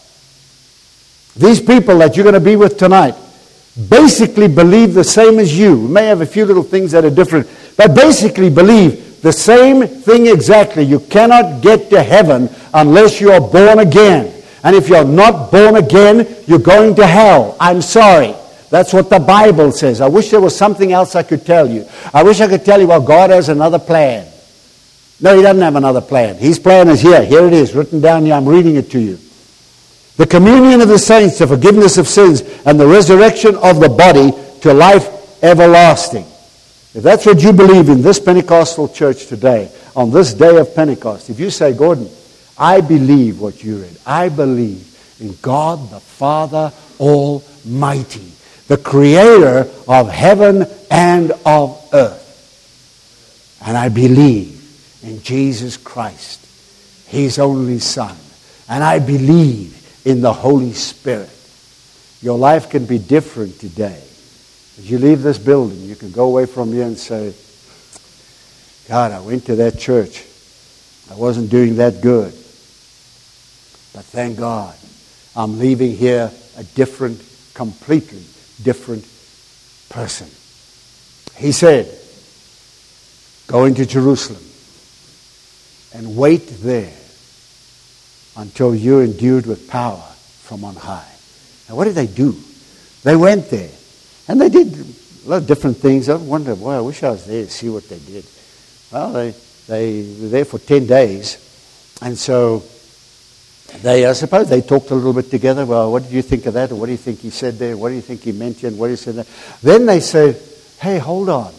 These people that you're going to be with tonight basically believe the same as you. We may have a few little things that are different, but basically believe the same thing exactly. You cannot get to heaven unless you are born again. And if you're not born again, you're going to hell. I'm sorry. That's what the Bible says. I wish there was something else I could tell you. I wish I could tell you, well, God has another plan. No, he doesn't have another plan. His plan is here. Here it is, written down here. I'm reading it to you. The communion of the saints, the forgiveness of sins, and the resurrection of the body to life everlasting. If that's what you believe in this Pentecostal church today, on this day of Pentecost, if you say, Gordon, I believe what you read. I believe in God the Father Almighty, the creator of heaven and of earth. And I believe in Jesus Christ, His only Son. And I believe in the Holy Spirit. Your life can be different today. As you leave this building, you can go away from here and say, God, I went to that church. I wasn't doing that good. But thank God, I'm leaving here a different, completely different person. He said, go into Jerusalem and wait there until you're endued with power from on high. Now, what did they do? They went there, and they did a lot of different things. I wonder, boy, I wish I was there to see what they did. Well, they, they were there for ten days, and so they, I suppose they talked a little bit together. Well, what did you think of that? Or what do you think he said there? What do you think he meant here? And what do you say there? Then they said, hey, hold on.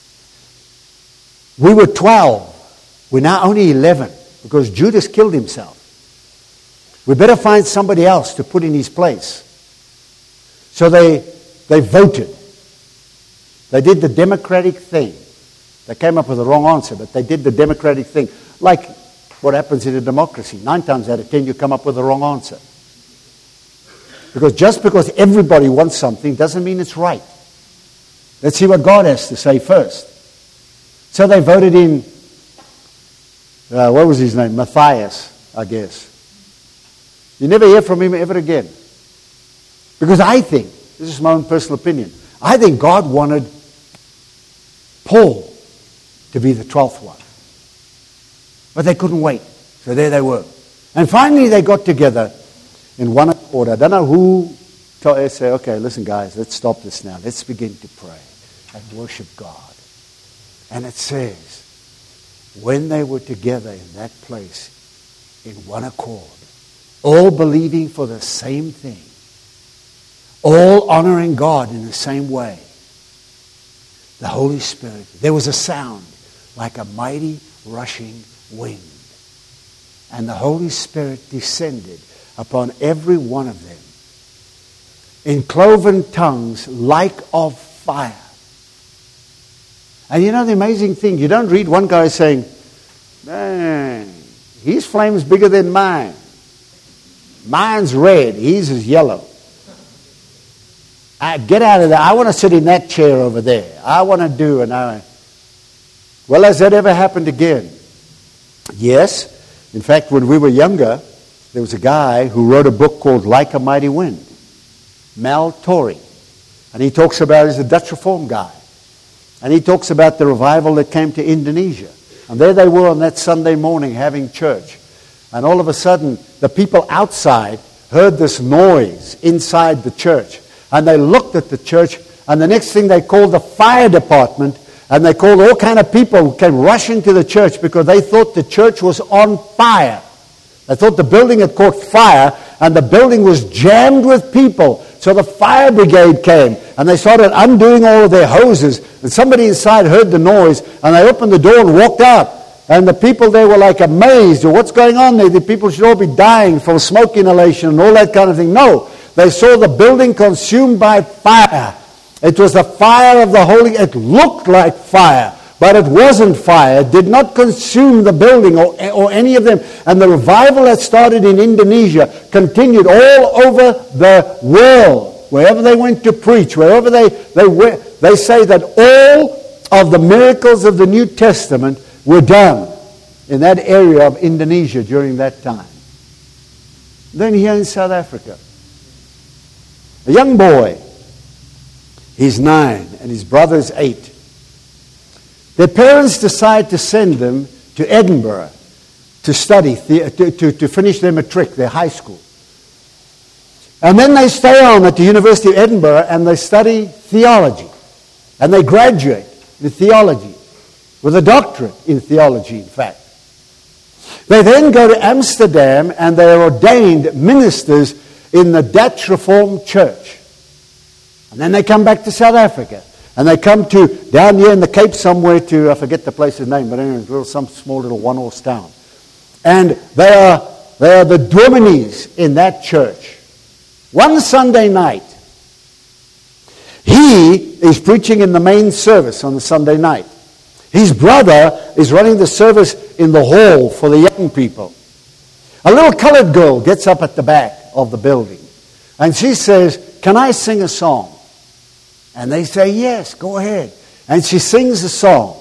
We were twelve. We're now only eleven because Judas killed himself. We better find somebody else to put in his place. So they they voted. They did the democratic thing. They came up with the wrong answer, but they did the democratic thing. Like what happens in a democracy. Nine times out of ten, you come up with the wrong answer. Because just because everybody wants something doesn't mean it's right. Let's see what God has to say first. So they voted in, uh, what was his name? Matthias, I guess. You never hear from him ever again. Because I think, this is my own personal opinion, I think God wanted Paul to be the twelfth one. But they couldn't wait. So there they were. And finally they got together in one accord. I don't know who told, they say, okay, listen guys, let's stop this now. Let's begin to pray and worship God. And it says, when they were together in that place, in one accord, all believing for the same thing, all honoring God in the same way, the Holy Spirit, there was a sound like a mighty rushing wind. And the Holy Spirit descended upon every one of them in cloven tongues like of fire. And you know the amazing thing, you don't read one guy saying, man, his flame's bigger than mine. Mine's red, his is yellow. I, get out of there. I want to sit in that chair over there. I want to do, and I... Well, has that ever happened again? Yes. In fact, when we were younger, there was a guy who wrote a book called Like a Mighty Wind. Mal Torrey. And he talks about, he's a Dutch Reform guy. And he talks about the revival that came to Indonesia. And there they were on that Sunday morning having church. And all of a sudden, the people outside heard this noise inside the church. And they looked at the church, and the next thing they called the fire department, and they called all kind of people who came rushing to the church because they thought the church was on fire. They thought the building had caught fire, and the building was jammed with people. So the fire brigade came, and they started undoing all of their hoses. And somebody inside heard the noise, and they opened the door and walked out. And the people there were like amazed. What's going on there? The people should all be dying from smoke inhalation and all that kind of thing. No, they saw the building consumed by fire. It was the fire of the Holy... It looked like fire, but it wasn't fire. It did not consume the building or, or any of them. And the revival that started in Indonesia continued all over the world. Wherever they went to preach, wherever they, they went, they say that all of the miracles of the New Testament were done in that area of Indonesia during that time. Then here in South Africa, a young boy, he's nine and his brother's eight. Their parents decide to send them to Edinburgh to study, to, to, to finish their matric, their high school. And then they stay on at the University of Edinburgh and they study theology. And they graduate in theology with a doctorate in theology, in fact. They then go to Amsterdam and they are ordained ministers in the Dutch Reformed Church. And then they come back to South Africa. And they come to, down here in the Cape somewhere to, I forget the place's name, but anyway, it's little, some small little one-horse town. And they are, they are the dominees in that church. One Sunday night, he is preaching in the main service on the Sunday night. His brother is running the service in the hall for the young people. A little colored girl gets up at the back of the building. And she says, "Can I sing a song?" And they say, "Yes, go ahead." And she sings a song.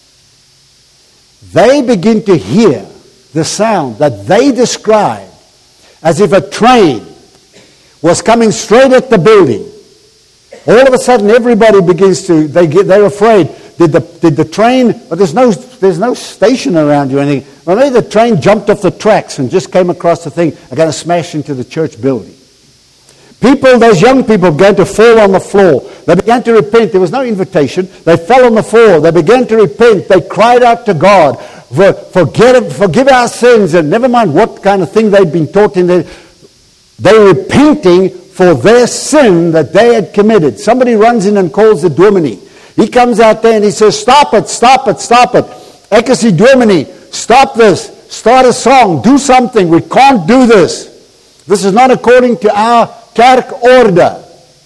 They begin to hear the sound that they describe as if a train was coming straight at the building. All of a sudden, everybody begins to, they get, they're afraid. Did the, did the train, but there's no, there's no station around you or anything. Well, maybe the train jumped off the tracks and just came across the thing and going to smash into the church building. People, those young people began to fall on the floor. They began to repent. There was no invitation. They fell on the floor. They began to repent. They cried out to God, for, forget, forgive our sins, and never mind what kind of thing they'd been taught in there. They were repenting for their sin that they had committed. Somebody runs in and calls the dominee. He comes out there and he says, "Stop it, stop it, stop it. Ekasi dominee, stop this. Start a song. Do something. We can't do this. This is not according to our kerk order."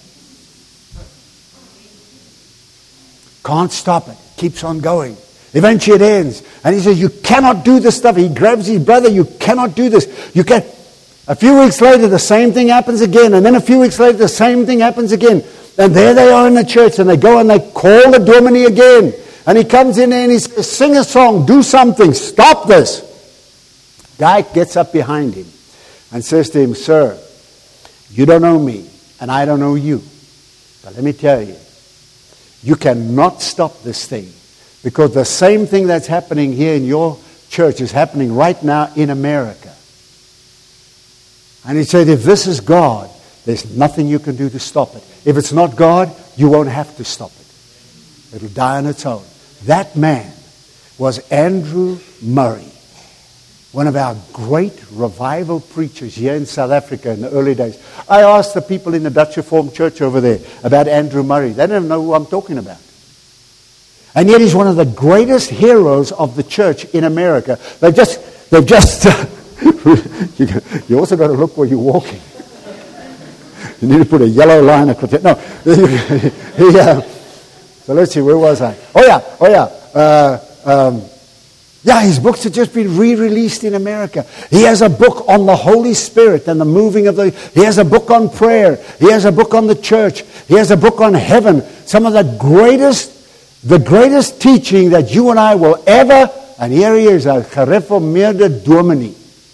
Can't stop it. Keeps on going. Eventually it ends. And he says, "You cannot do this stuff." He grabs his brother. "You cannot do this. You can't." A few weeks later, the same thing happens again. And then a few weeks later, the same thing happens again. And there they are in the church. And they go and they call the dominee again. And he comes in there and he says, "Sing a song. Do something. Stop this." Guy gets up behind him and says to him, "Sir, you don't know me and I don't know you. But let me tell you, you cannot stop this thing. Because the same thing that's happening here in your church is happening right now in America." And he said, "If this is God, there's nothing you can do to stop it. If it's not God, you won't have to stop it. It'll die on its own." That man was Andrew Murray, one of our great revival preachers here in South Africa in the early days. I asked the people in the Dutch Reformed Church over there about Andrew Murray. They don't know who I'm talking about. And yet he's one of the greatest heroes of the church in America. They've just, they've just, you also got to look where you're walking. You need to put a yellow line across it. No. he, uh, so let's see, where was I? Oh yeah, oh yeah. Uh, um, yeah, his books have just been re-released in America. He has a book on the Holy Spirit and the moving of the... He has a book on prayer. He has a book on the church. He has a book on heaven. Some of the greatest, the greatest teaching that you and I will ever... And here he is, a gereformeerde dominee.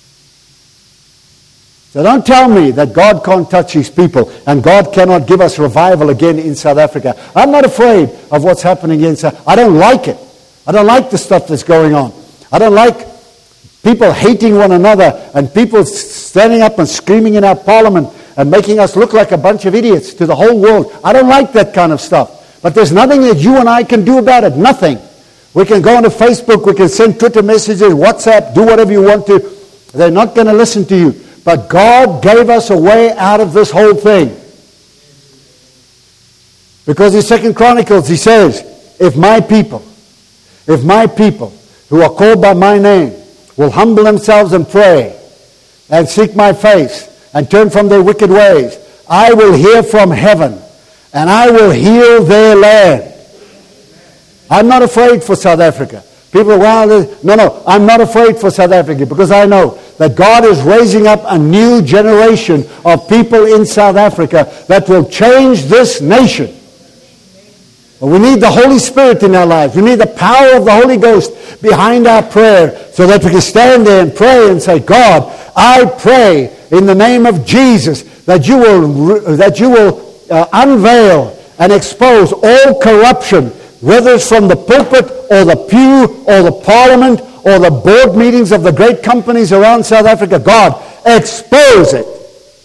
So don't tell me that God can't touch his people and God cannot give us revival again in South Africa. I'm not afraid of what's happening in South Africa. I don't like it. I don't like the stuff that's going on. I don't like people hating one another and people standing up and screaming in our parliament and making us look like a bunch of idiots to the whole world. I don't like that kind of stuff. But there's nothing that you and I can do about it. Nothing. We can go onto Facebook, we can send Twitter messages, WhatsApp, do whatever you want to. They're not going to listen to you. But God gave us a way out of this whole thing. Because in Second Chronicles he says, if my people, if my people who are called by my name will humble themselves and pray and seek my face and turn from their wicked ways, I will hear from heaven and I will heal their land. I'm not afraid for South Africa. People, well, no, no, I'm not afraid for South Africa because I know that God is raising up a new generation of people in South Africa that will change this nation. But we need the Holy Spirit in our lives. We need the power of the Holy Ghost behind our prayer so that we can stand there and pray and say, God, I pray in the name of Jesus that you will, that you will uh, unveil and expose all corruption, whether it's from the pulpit or the pew or the parliament or the board meetings of the great companies around South Africa. God, expose it.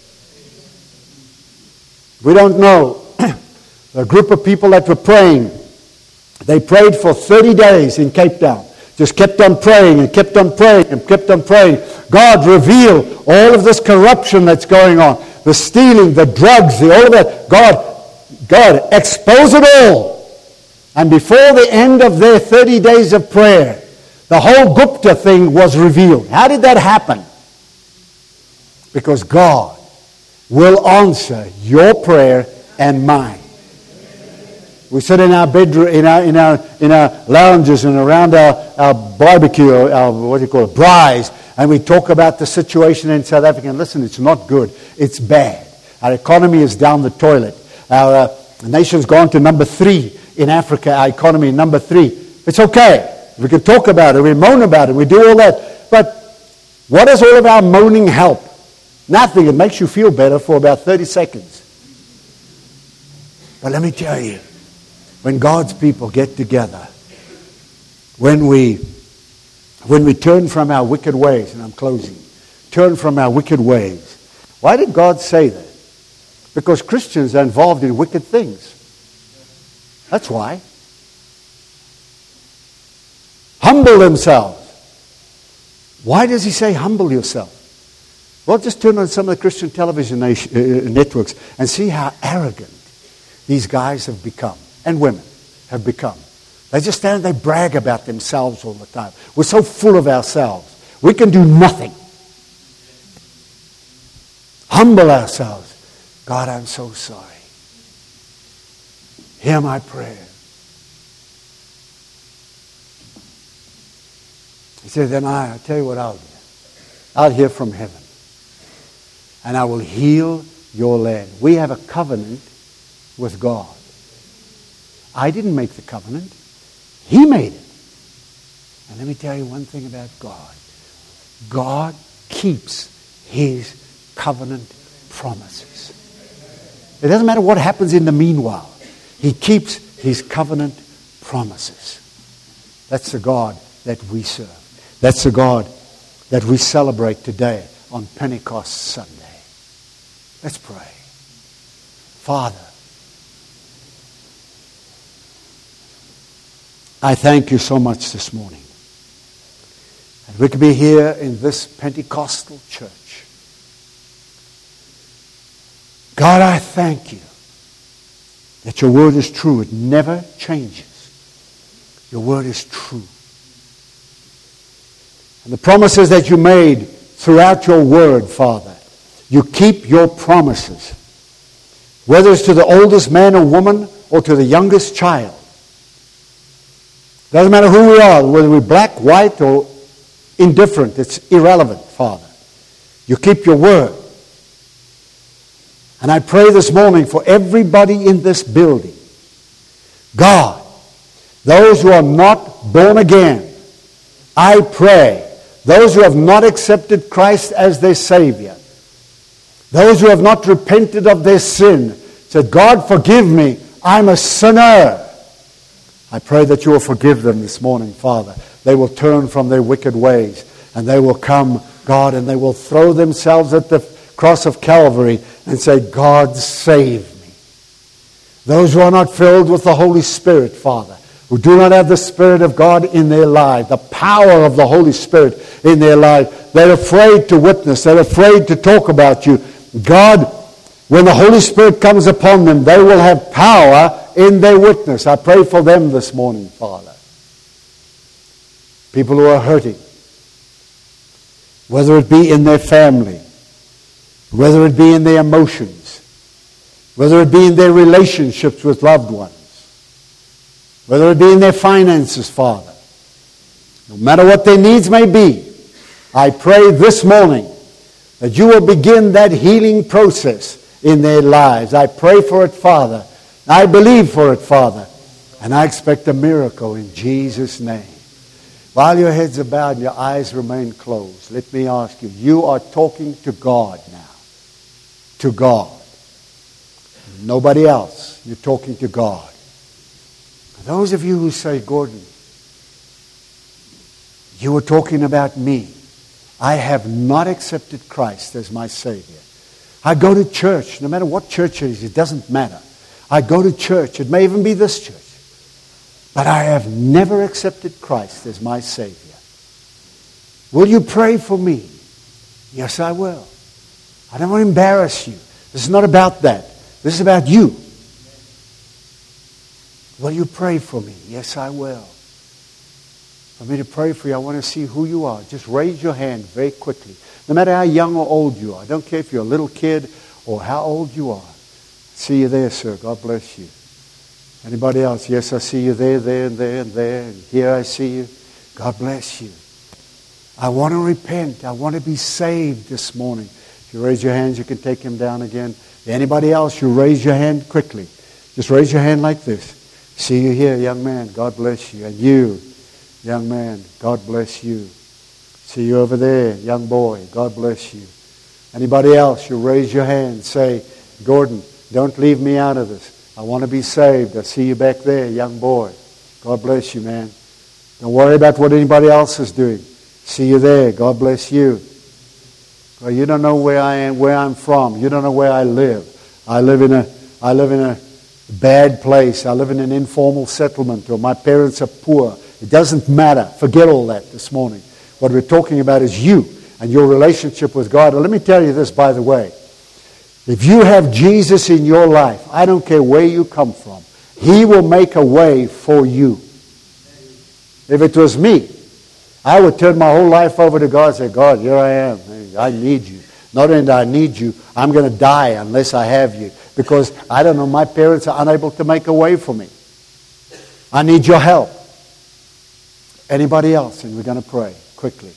We don't know. A group of people that were praying, they prayed for thirty days in Cape Town. just kept on praying and kept on praying and kept on praying. God, reveal all of this corruption that's going on. The stealing, the drugs, the all of that. God, God, expose it all. And before the end of their thirty days of prayer, the whole Gupta thing was revealed. How did that happen? Because God will answer your prayer and mine. We sit in our bedroom, in our in our in our lounges and around our, our barbecue, or our what do you call it, braais, and we talk about the situation in South Africa. And listen, it's not good. It's bad. Our economy is down the toilet. Our uh, nation's gone to number three in Africa. Our economy number three. It's okay. We can talk about it. We moan about it. We do all that. But what does all of our moaning help? Nothing. It makes you feel better for about thirty seconds. But let me tell you, when God's people get together, when we when we turn from our wicked ways, and I'm closing, turn from our wicked ways. Why did God say that? Because Christians are involved in wicked things. That's why. Humble themselves. Why does he say humble yourself? Well, just turn on some of the Christian television nation, uh, networks and see how arrogant these guys have become, and women have become. They just stand and they brag about themselves all the time. We're so full of ourselves. We can do nothing. Humble ourselves. God, I'm so sorry. Hear my prayer. He said, then I, I'll tell you what I'll do. I'll hear from heaven. And I will heal your land. We have a covenant with God. I didn't make the covenant. He made it. And let me tell you one thing about God. God keeps His covenant promises. It doesn't matter what happens in the meanwhile. He keeps His covenant promises. That's the God that we serve. That's the God that we celebrate today on Pentecost Sunday. Let's pray. Father, I thank you so much this morning that we can be here in this Pentecostal church. God, I thank you that your word is true. It never changes. Your word is true. And the promises that you made throughout your word, Father, you keep your promises. Whether it's to the oldest man or woman or to the youngest child. Doesn't matter who we are, whether we're black, white, or indifferent. It's irrelevant, Father. You keep your word. And I pray this morning for everybody in this building. God, those who are not born again, I pray, those who have not accepted Christ as their Savior, those who have not repented of their sin, said, God, forgive me, I'm a sinner. I pray that you will forgive them this morning, Father. They will turn from their wicked ways and they will come, God, and they will throw themselves at the cross of Calvary and say, God, save me. Those who are not filled with the Holy Spirit, Father, who do not have the Spirit of God in their life, the power of the Holy Spirit in their life, they're afraid to witness, they're afraid to talk about you. God, when the Holy Spirit comes upon them, they will have power in their witness. I pray for them this morning, Father. People who are hurting, whether it be in their family, whether it be in their emotions, whether it be in their relationships with loved ones, whether it be in their finances, Father. No matter what their needs may be, I pray this morning that you will begin that healing process in their lives. I pray for it, Father. I believe for it, Father. And I expect a miracle in Jesus' name. While your heads are bowed and your eyes remain closed, let me ask you, you are talking to God now. To God. Nobody else. You're talking to God. Those of you who say, Gordon, you were talking about me. I have not accepted Christ as my Savior. I go to church, no matter what church it is, it doesn't matter. I go to church. It may even be this church. but I have never accepted Christ as my Savior. Will you pray for me? Yes, I will. I don't want to embarrass you. This is not about that. This is about you. Will you pray for me? Yes, I will. For me to pray for you, I want to see who you are. Just raise your hand very quickly. No matter how young or old you are. I don't care if you're a little kid or how old you are. See you there, sir. God bless you. Anybody else? Yes, I see you there, there, and there, and there. And here I see you. God bless you. I want to repent. I want to be saved this morning. If you raise your hands, you can take him down again. Anybody else, you raise your hand quickly. Just raise your hand like this. See you here, young man. God bless you. And you, young man, God bless you. See you over there, young boy. God bless you. Anybody else, you raise your hand. Say, Gordon, don't leave me out of this. I want to be saved. I see you back there, young boy. God bless you, man. Don't worry about what anybody else is doing. See you there. God bless you. Well, you don't know where I am, where I'm from. You don't know where I live. I live in a, I live in a bad place. I live in an informal settlement, or my parents are poor. It doesn't matter. Forget all that this morning. What we're talking about is you and your relationship with God. And let me tell you this, by the way. If you have Jesus in your life, I don't care where you come from, He will make a way for you. If it was me, I would turn my whole life over to God and say, God, here I am. I need you. Not only do I need you, I'm going to die unless I have you. Because, I don't know, my parents are unable to make a way for me. I need your help. Anybody else? And we're going to pray quickly.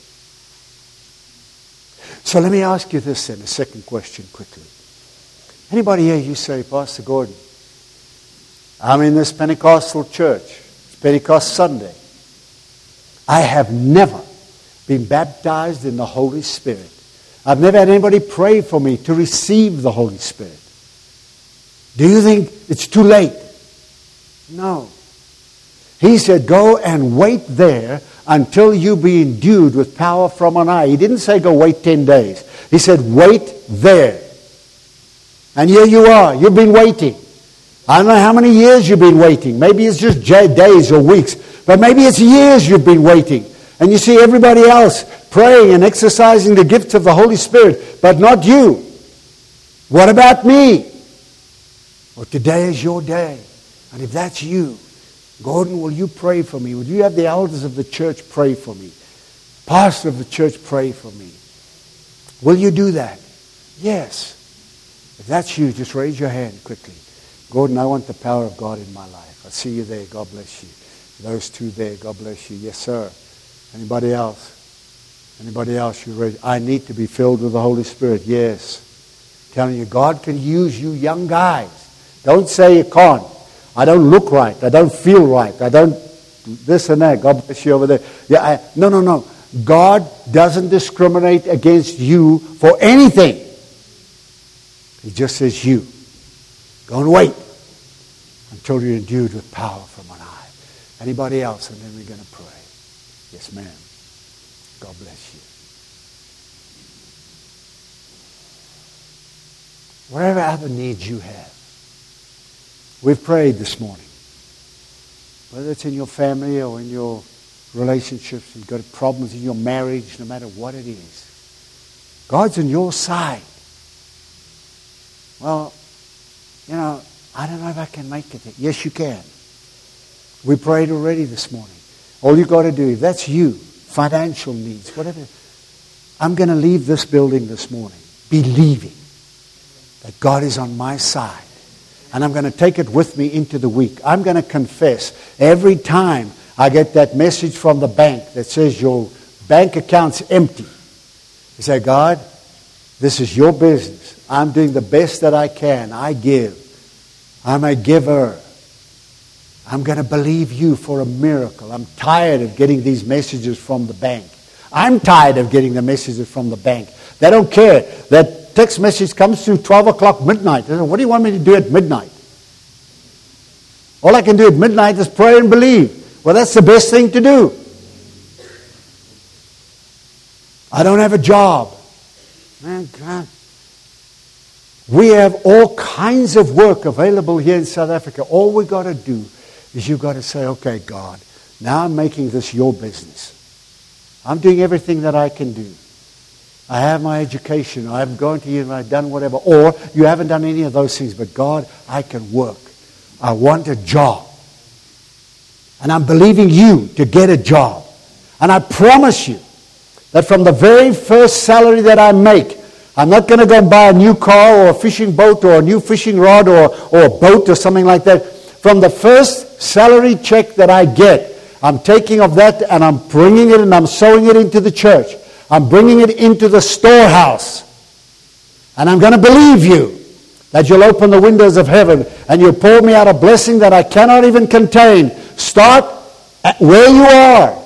So let me ask you this then, a second question quickly. Anybody here, you say, Pastor Gordon, I'm in this Pentecostal church. It's Pentecost Sunday. I have never been baptized in the Holy Spirit. I've never had anybody pray for me to receive the Holy Spirit. Do you think it's too late? No. He said, go and wait there until you be endued with power from on high. He didn't say go wait ten days. He said wait there. And here you are. You've been waiting. I don't know how many years you've been waiting. Maybe it's just days or weeks. But maybe it's years you've been waiting. And you see everybody else praying and exercising the gifts of the Holy Spirit, but not you. What about me? Well, today is your day. And if that's you, Gordon, will you pray for me? Would you have the elders of the church pray for me? Pastor of the church pray for me? Will you do that? Yes. If that's you, just raise your hand quickly. Gordon, I want the power of God in my life. I see you there. God bless you. Those two there. God bless you. Yes, sir. Anybody else? Anybody else? You raise. I need to be filled with the Holy Spirit. Yes. I'm telling you, God can use you young guys. Don't say you can't. I don't look right. I don't feel right. I don't this and that. God bless you over there. Yeah. I, no, no, no. God doesn't discriminate against you for anything. He just says you. Go and wait until you're endued with power from on high. Anybody else? And then we're going to pray. Yes, ma'am. God bless you. Whatever other needs you have. We've prayed this morning. Whether it's in your family or in your relationships, you've got problems in your marriage, no matter what it is. God's on your side. Well, you know, I don't know if I can make it. Yes, you can. We prayed already this morning. All you got to do, if that's you, financial needs, whatever. I'm going to leave this building this morning believing that God is on my side. And I'm going to take it with me into the week. I'm going to confess every time I get that message from the bank that says your bank account's empty. You say, God, this is your business. I'm doing the best that I can. I give. I'm a giver. I'm going to believe you for a miracle. I'm tired of getting these messages from the bank. I'm tired of getting the messages from the bank. They don't care. That text message comes through twelve o'clock midnight. They say, what do you want me to do at midnight? All I can do at midnight is pray and believe. Well, that's the best thing to do. I don't have a job. Man, God. We have all kinds of work available here in South Africa. All we got to do is you've got to say, okay, God, now I'm making this your business. I'm doing everything that I can do. I have my education. I've gone to you and I've done whatever. Or you haven't done any of those things. But God, I can work. I want a job. And I'm believing you to get a job. And I promise you that from the very first salary that I make, I'm not going to go and buy a new car or a fishing boat or a new fishing rod or, or a boat or something like that. From the first salary check that I get, I'm taking of that and I'm bringing it and I'm sowing it into the church. I'm bringing it into the storehouse. And I'm going to believe you that you'll open the windows of heaven and you'll pour me out a blessing that I cannot even contain. Start at where you are.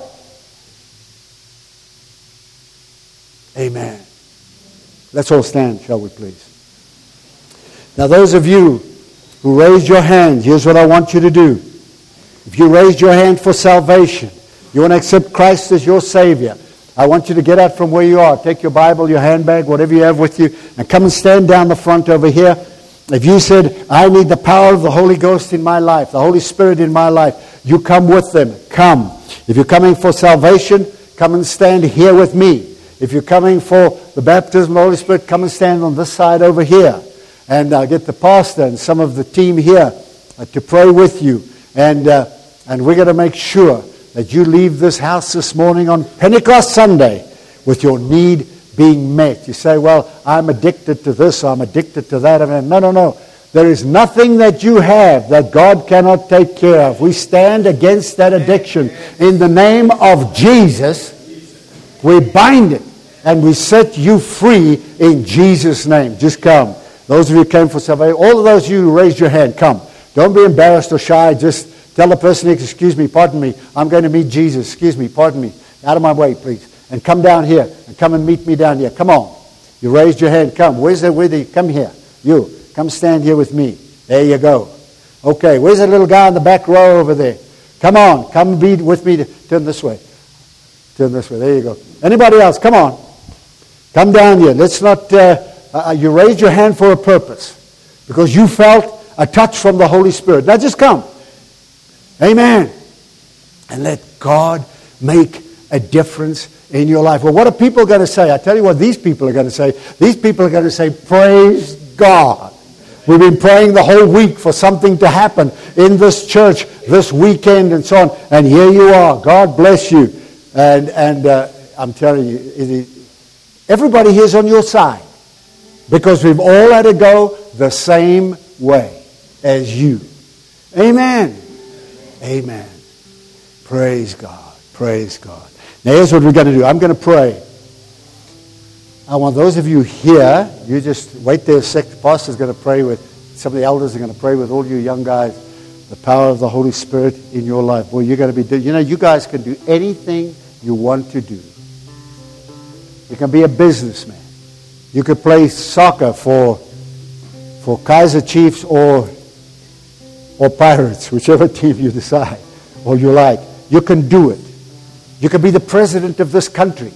Amen. Let's all stand, shall we please? Now those of you who raised your hand, here's what I want you to do. If you raised your hand for salvation, you want to accept Christ as your Savior, I want you to get out from where you are. Take your Bible, your handbag, whatever you have with you, and come and stand down the front over here. If you said, I need the power of the Holy Ghost in my life, the Holy Spirit in my life, you come with them. Come. If you're coming for salvation, come and stand here with me. If you're coming for the baptism of the Holy Spirit, come and stand on this side over here. And I'll get the pastor and some of the team here uh, to pray with you. And, uh, and we're going to make sure that you leave this house this morning on Pentecost Sunday with your need being met. You say, well, I'm addicted to this, or I'm addicted to that. I mean, no, no, no. There is nothing that you have that God cannot take care of. We stand against that addiction. In the name of Jesus, we bind it and we set you free in Jesus' name. Just come. Those of you who came for salvation, all of those of you who raised your hand, come. Don't be embarrassed or shy. Just tell the person, excuse me, pardon me, I'm going to meet Jesus. Excuse me, pardon me. Out of my way, please. And come down here. And come and meet me down here. Come on. You raised your hand. Come. Where's the, where the, come here. You. Come stand here with me. There you go. Okay. Where's that little guy in the back row over there? Come on. Come be with me. To, turn this way. Turn this way. There you go. Anybody else? Come on. Come down here. Let's not... Uh, uh, you raised your hand for a purpose. Because you felt a touch from the Holy Spirit. Now just come. Amen. And let God make a difference in your life. Well, what are people going to say? I tell you what these people are going to say. These people are going to say, praise God. We've been praying the whole week for something to happen in this church this weekend and so on. And here you are. God bless you. And and uh, I'm telling you, it is, everybody here is on your side. Because we've all had to go the same way as you. Amen. Amen. Praise God. Praise God. Now here's what we're going to do. I'm going to pray. I want those of you here, you just wait there a sec. The pastor's going to pray with, some of the elders are going to pray with all you young guys. The power of the Holy Spirit in your life. Well, you're going to be, you know, you guys can do anything you want to do. You can be a businessman. You could play soccer for for Kaiser Chiefs or or Pirates, whichever team you decide or you like. You can do it. You can be the president of this country.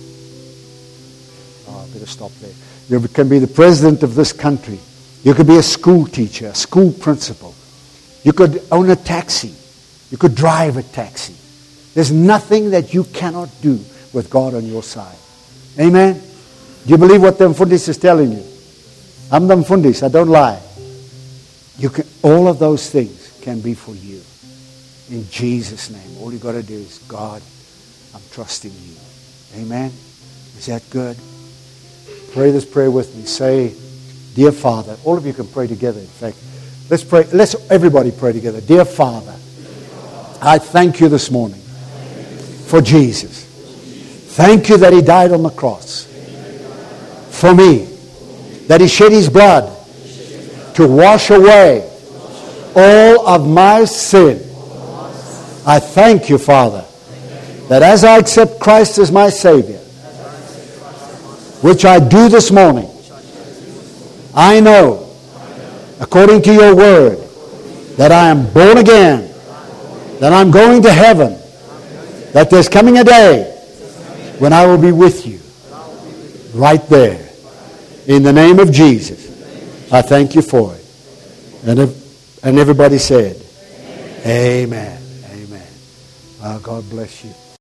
Oh, I better stop there. You can be the president of this country. You could be a school teacher, a school principal. You could own a taxi. You could drive a taxi. There's nothing that you cannot do with God on your side. Amen? Do you believe what the Mfundis is telling you? I'm the Mfundis. I don't lie. You can, all of those things can be for you. In Jesus' name. All you got to do is, God, I'm trusting you. Amen? Is that good? Pray this prayer with me. Say, Dear Father. All of you can pray together, in fact. Let's pray. Let's everybody pray together. Dear Father, I thank you this morning for Jesus. Thank you that He died on the cross for me. That He shed His blood to wash away all of my sin. I thank you, Father, that as I accept Christ as my Savior, which I do this morning, I know, according to your word, that I am born again, that I'm going to heaven, that there's coming a day when I will be with you, right there. In the name of Jesus, I thank you for it. And, if, and everybody said, Amen. Amen. Uh, God bless you.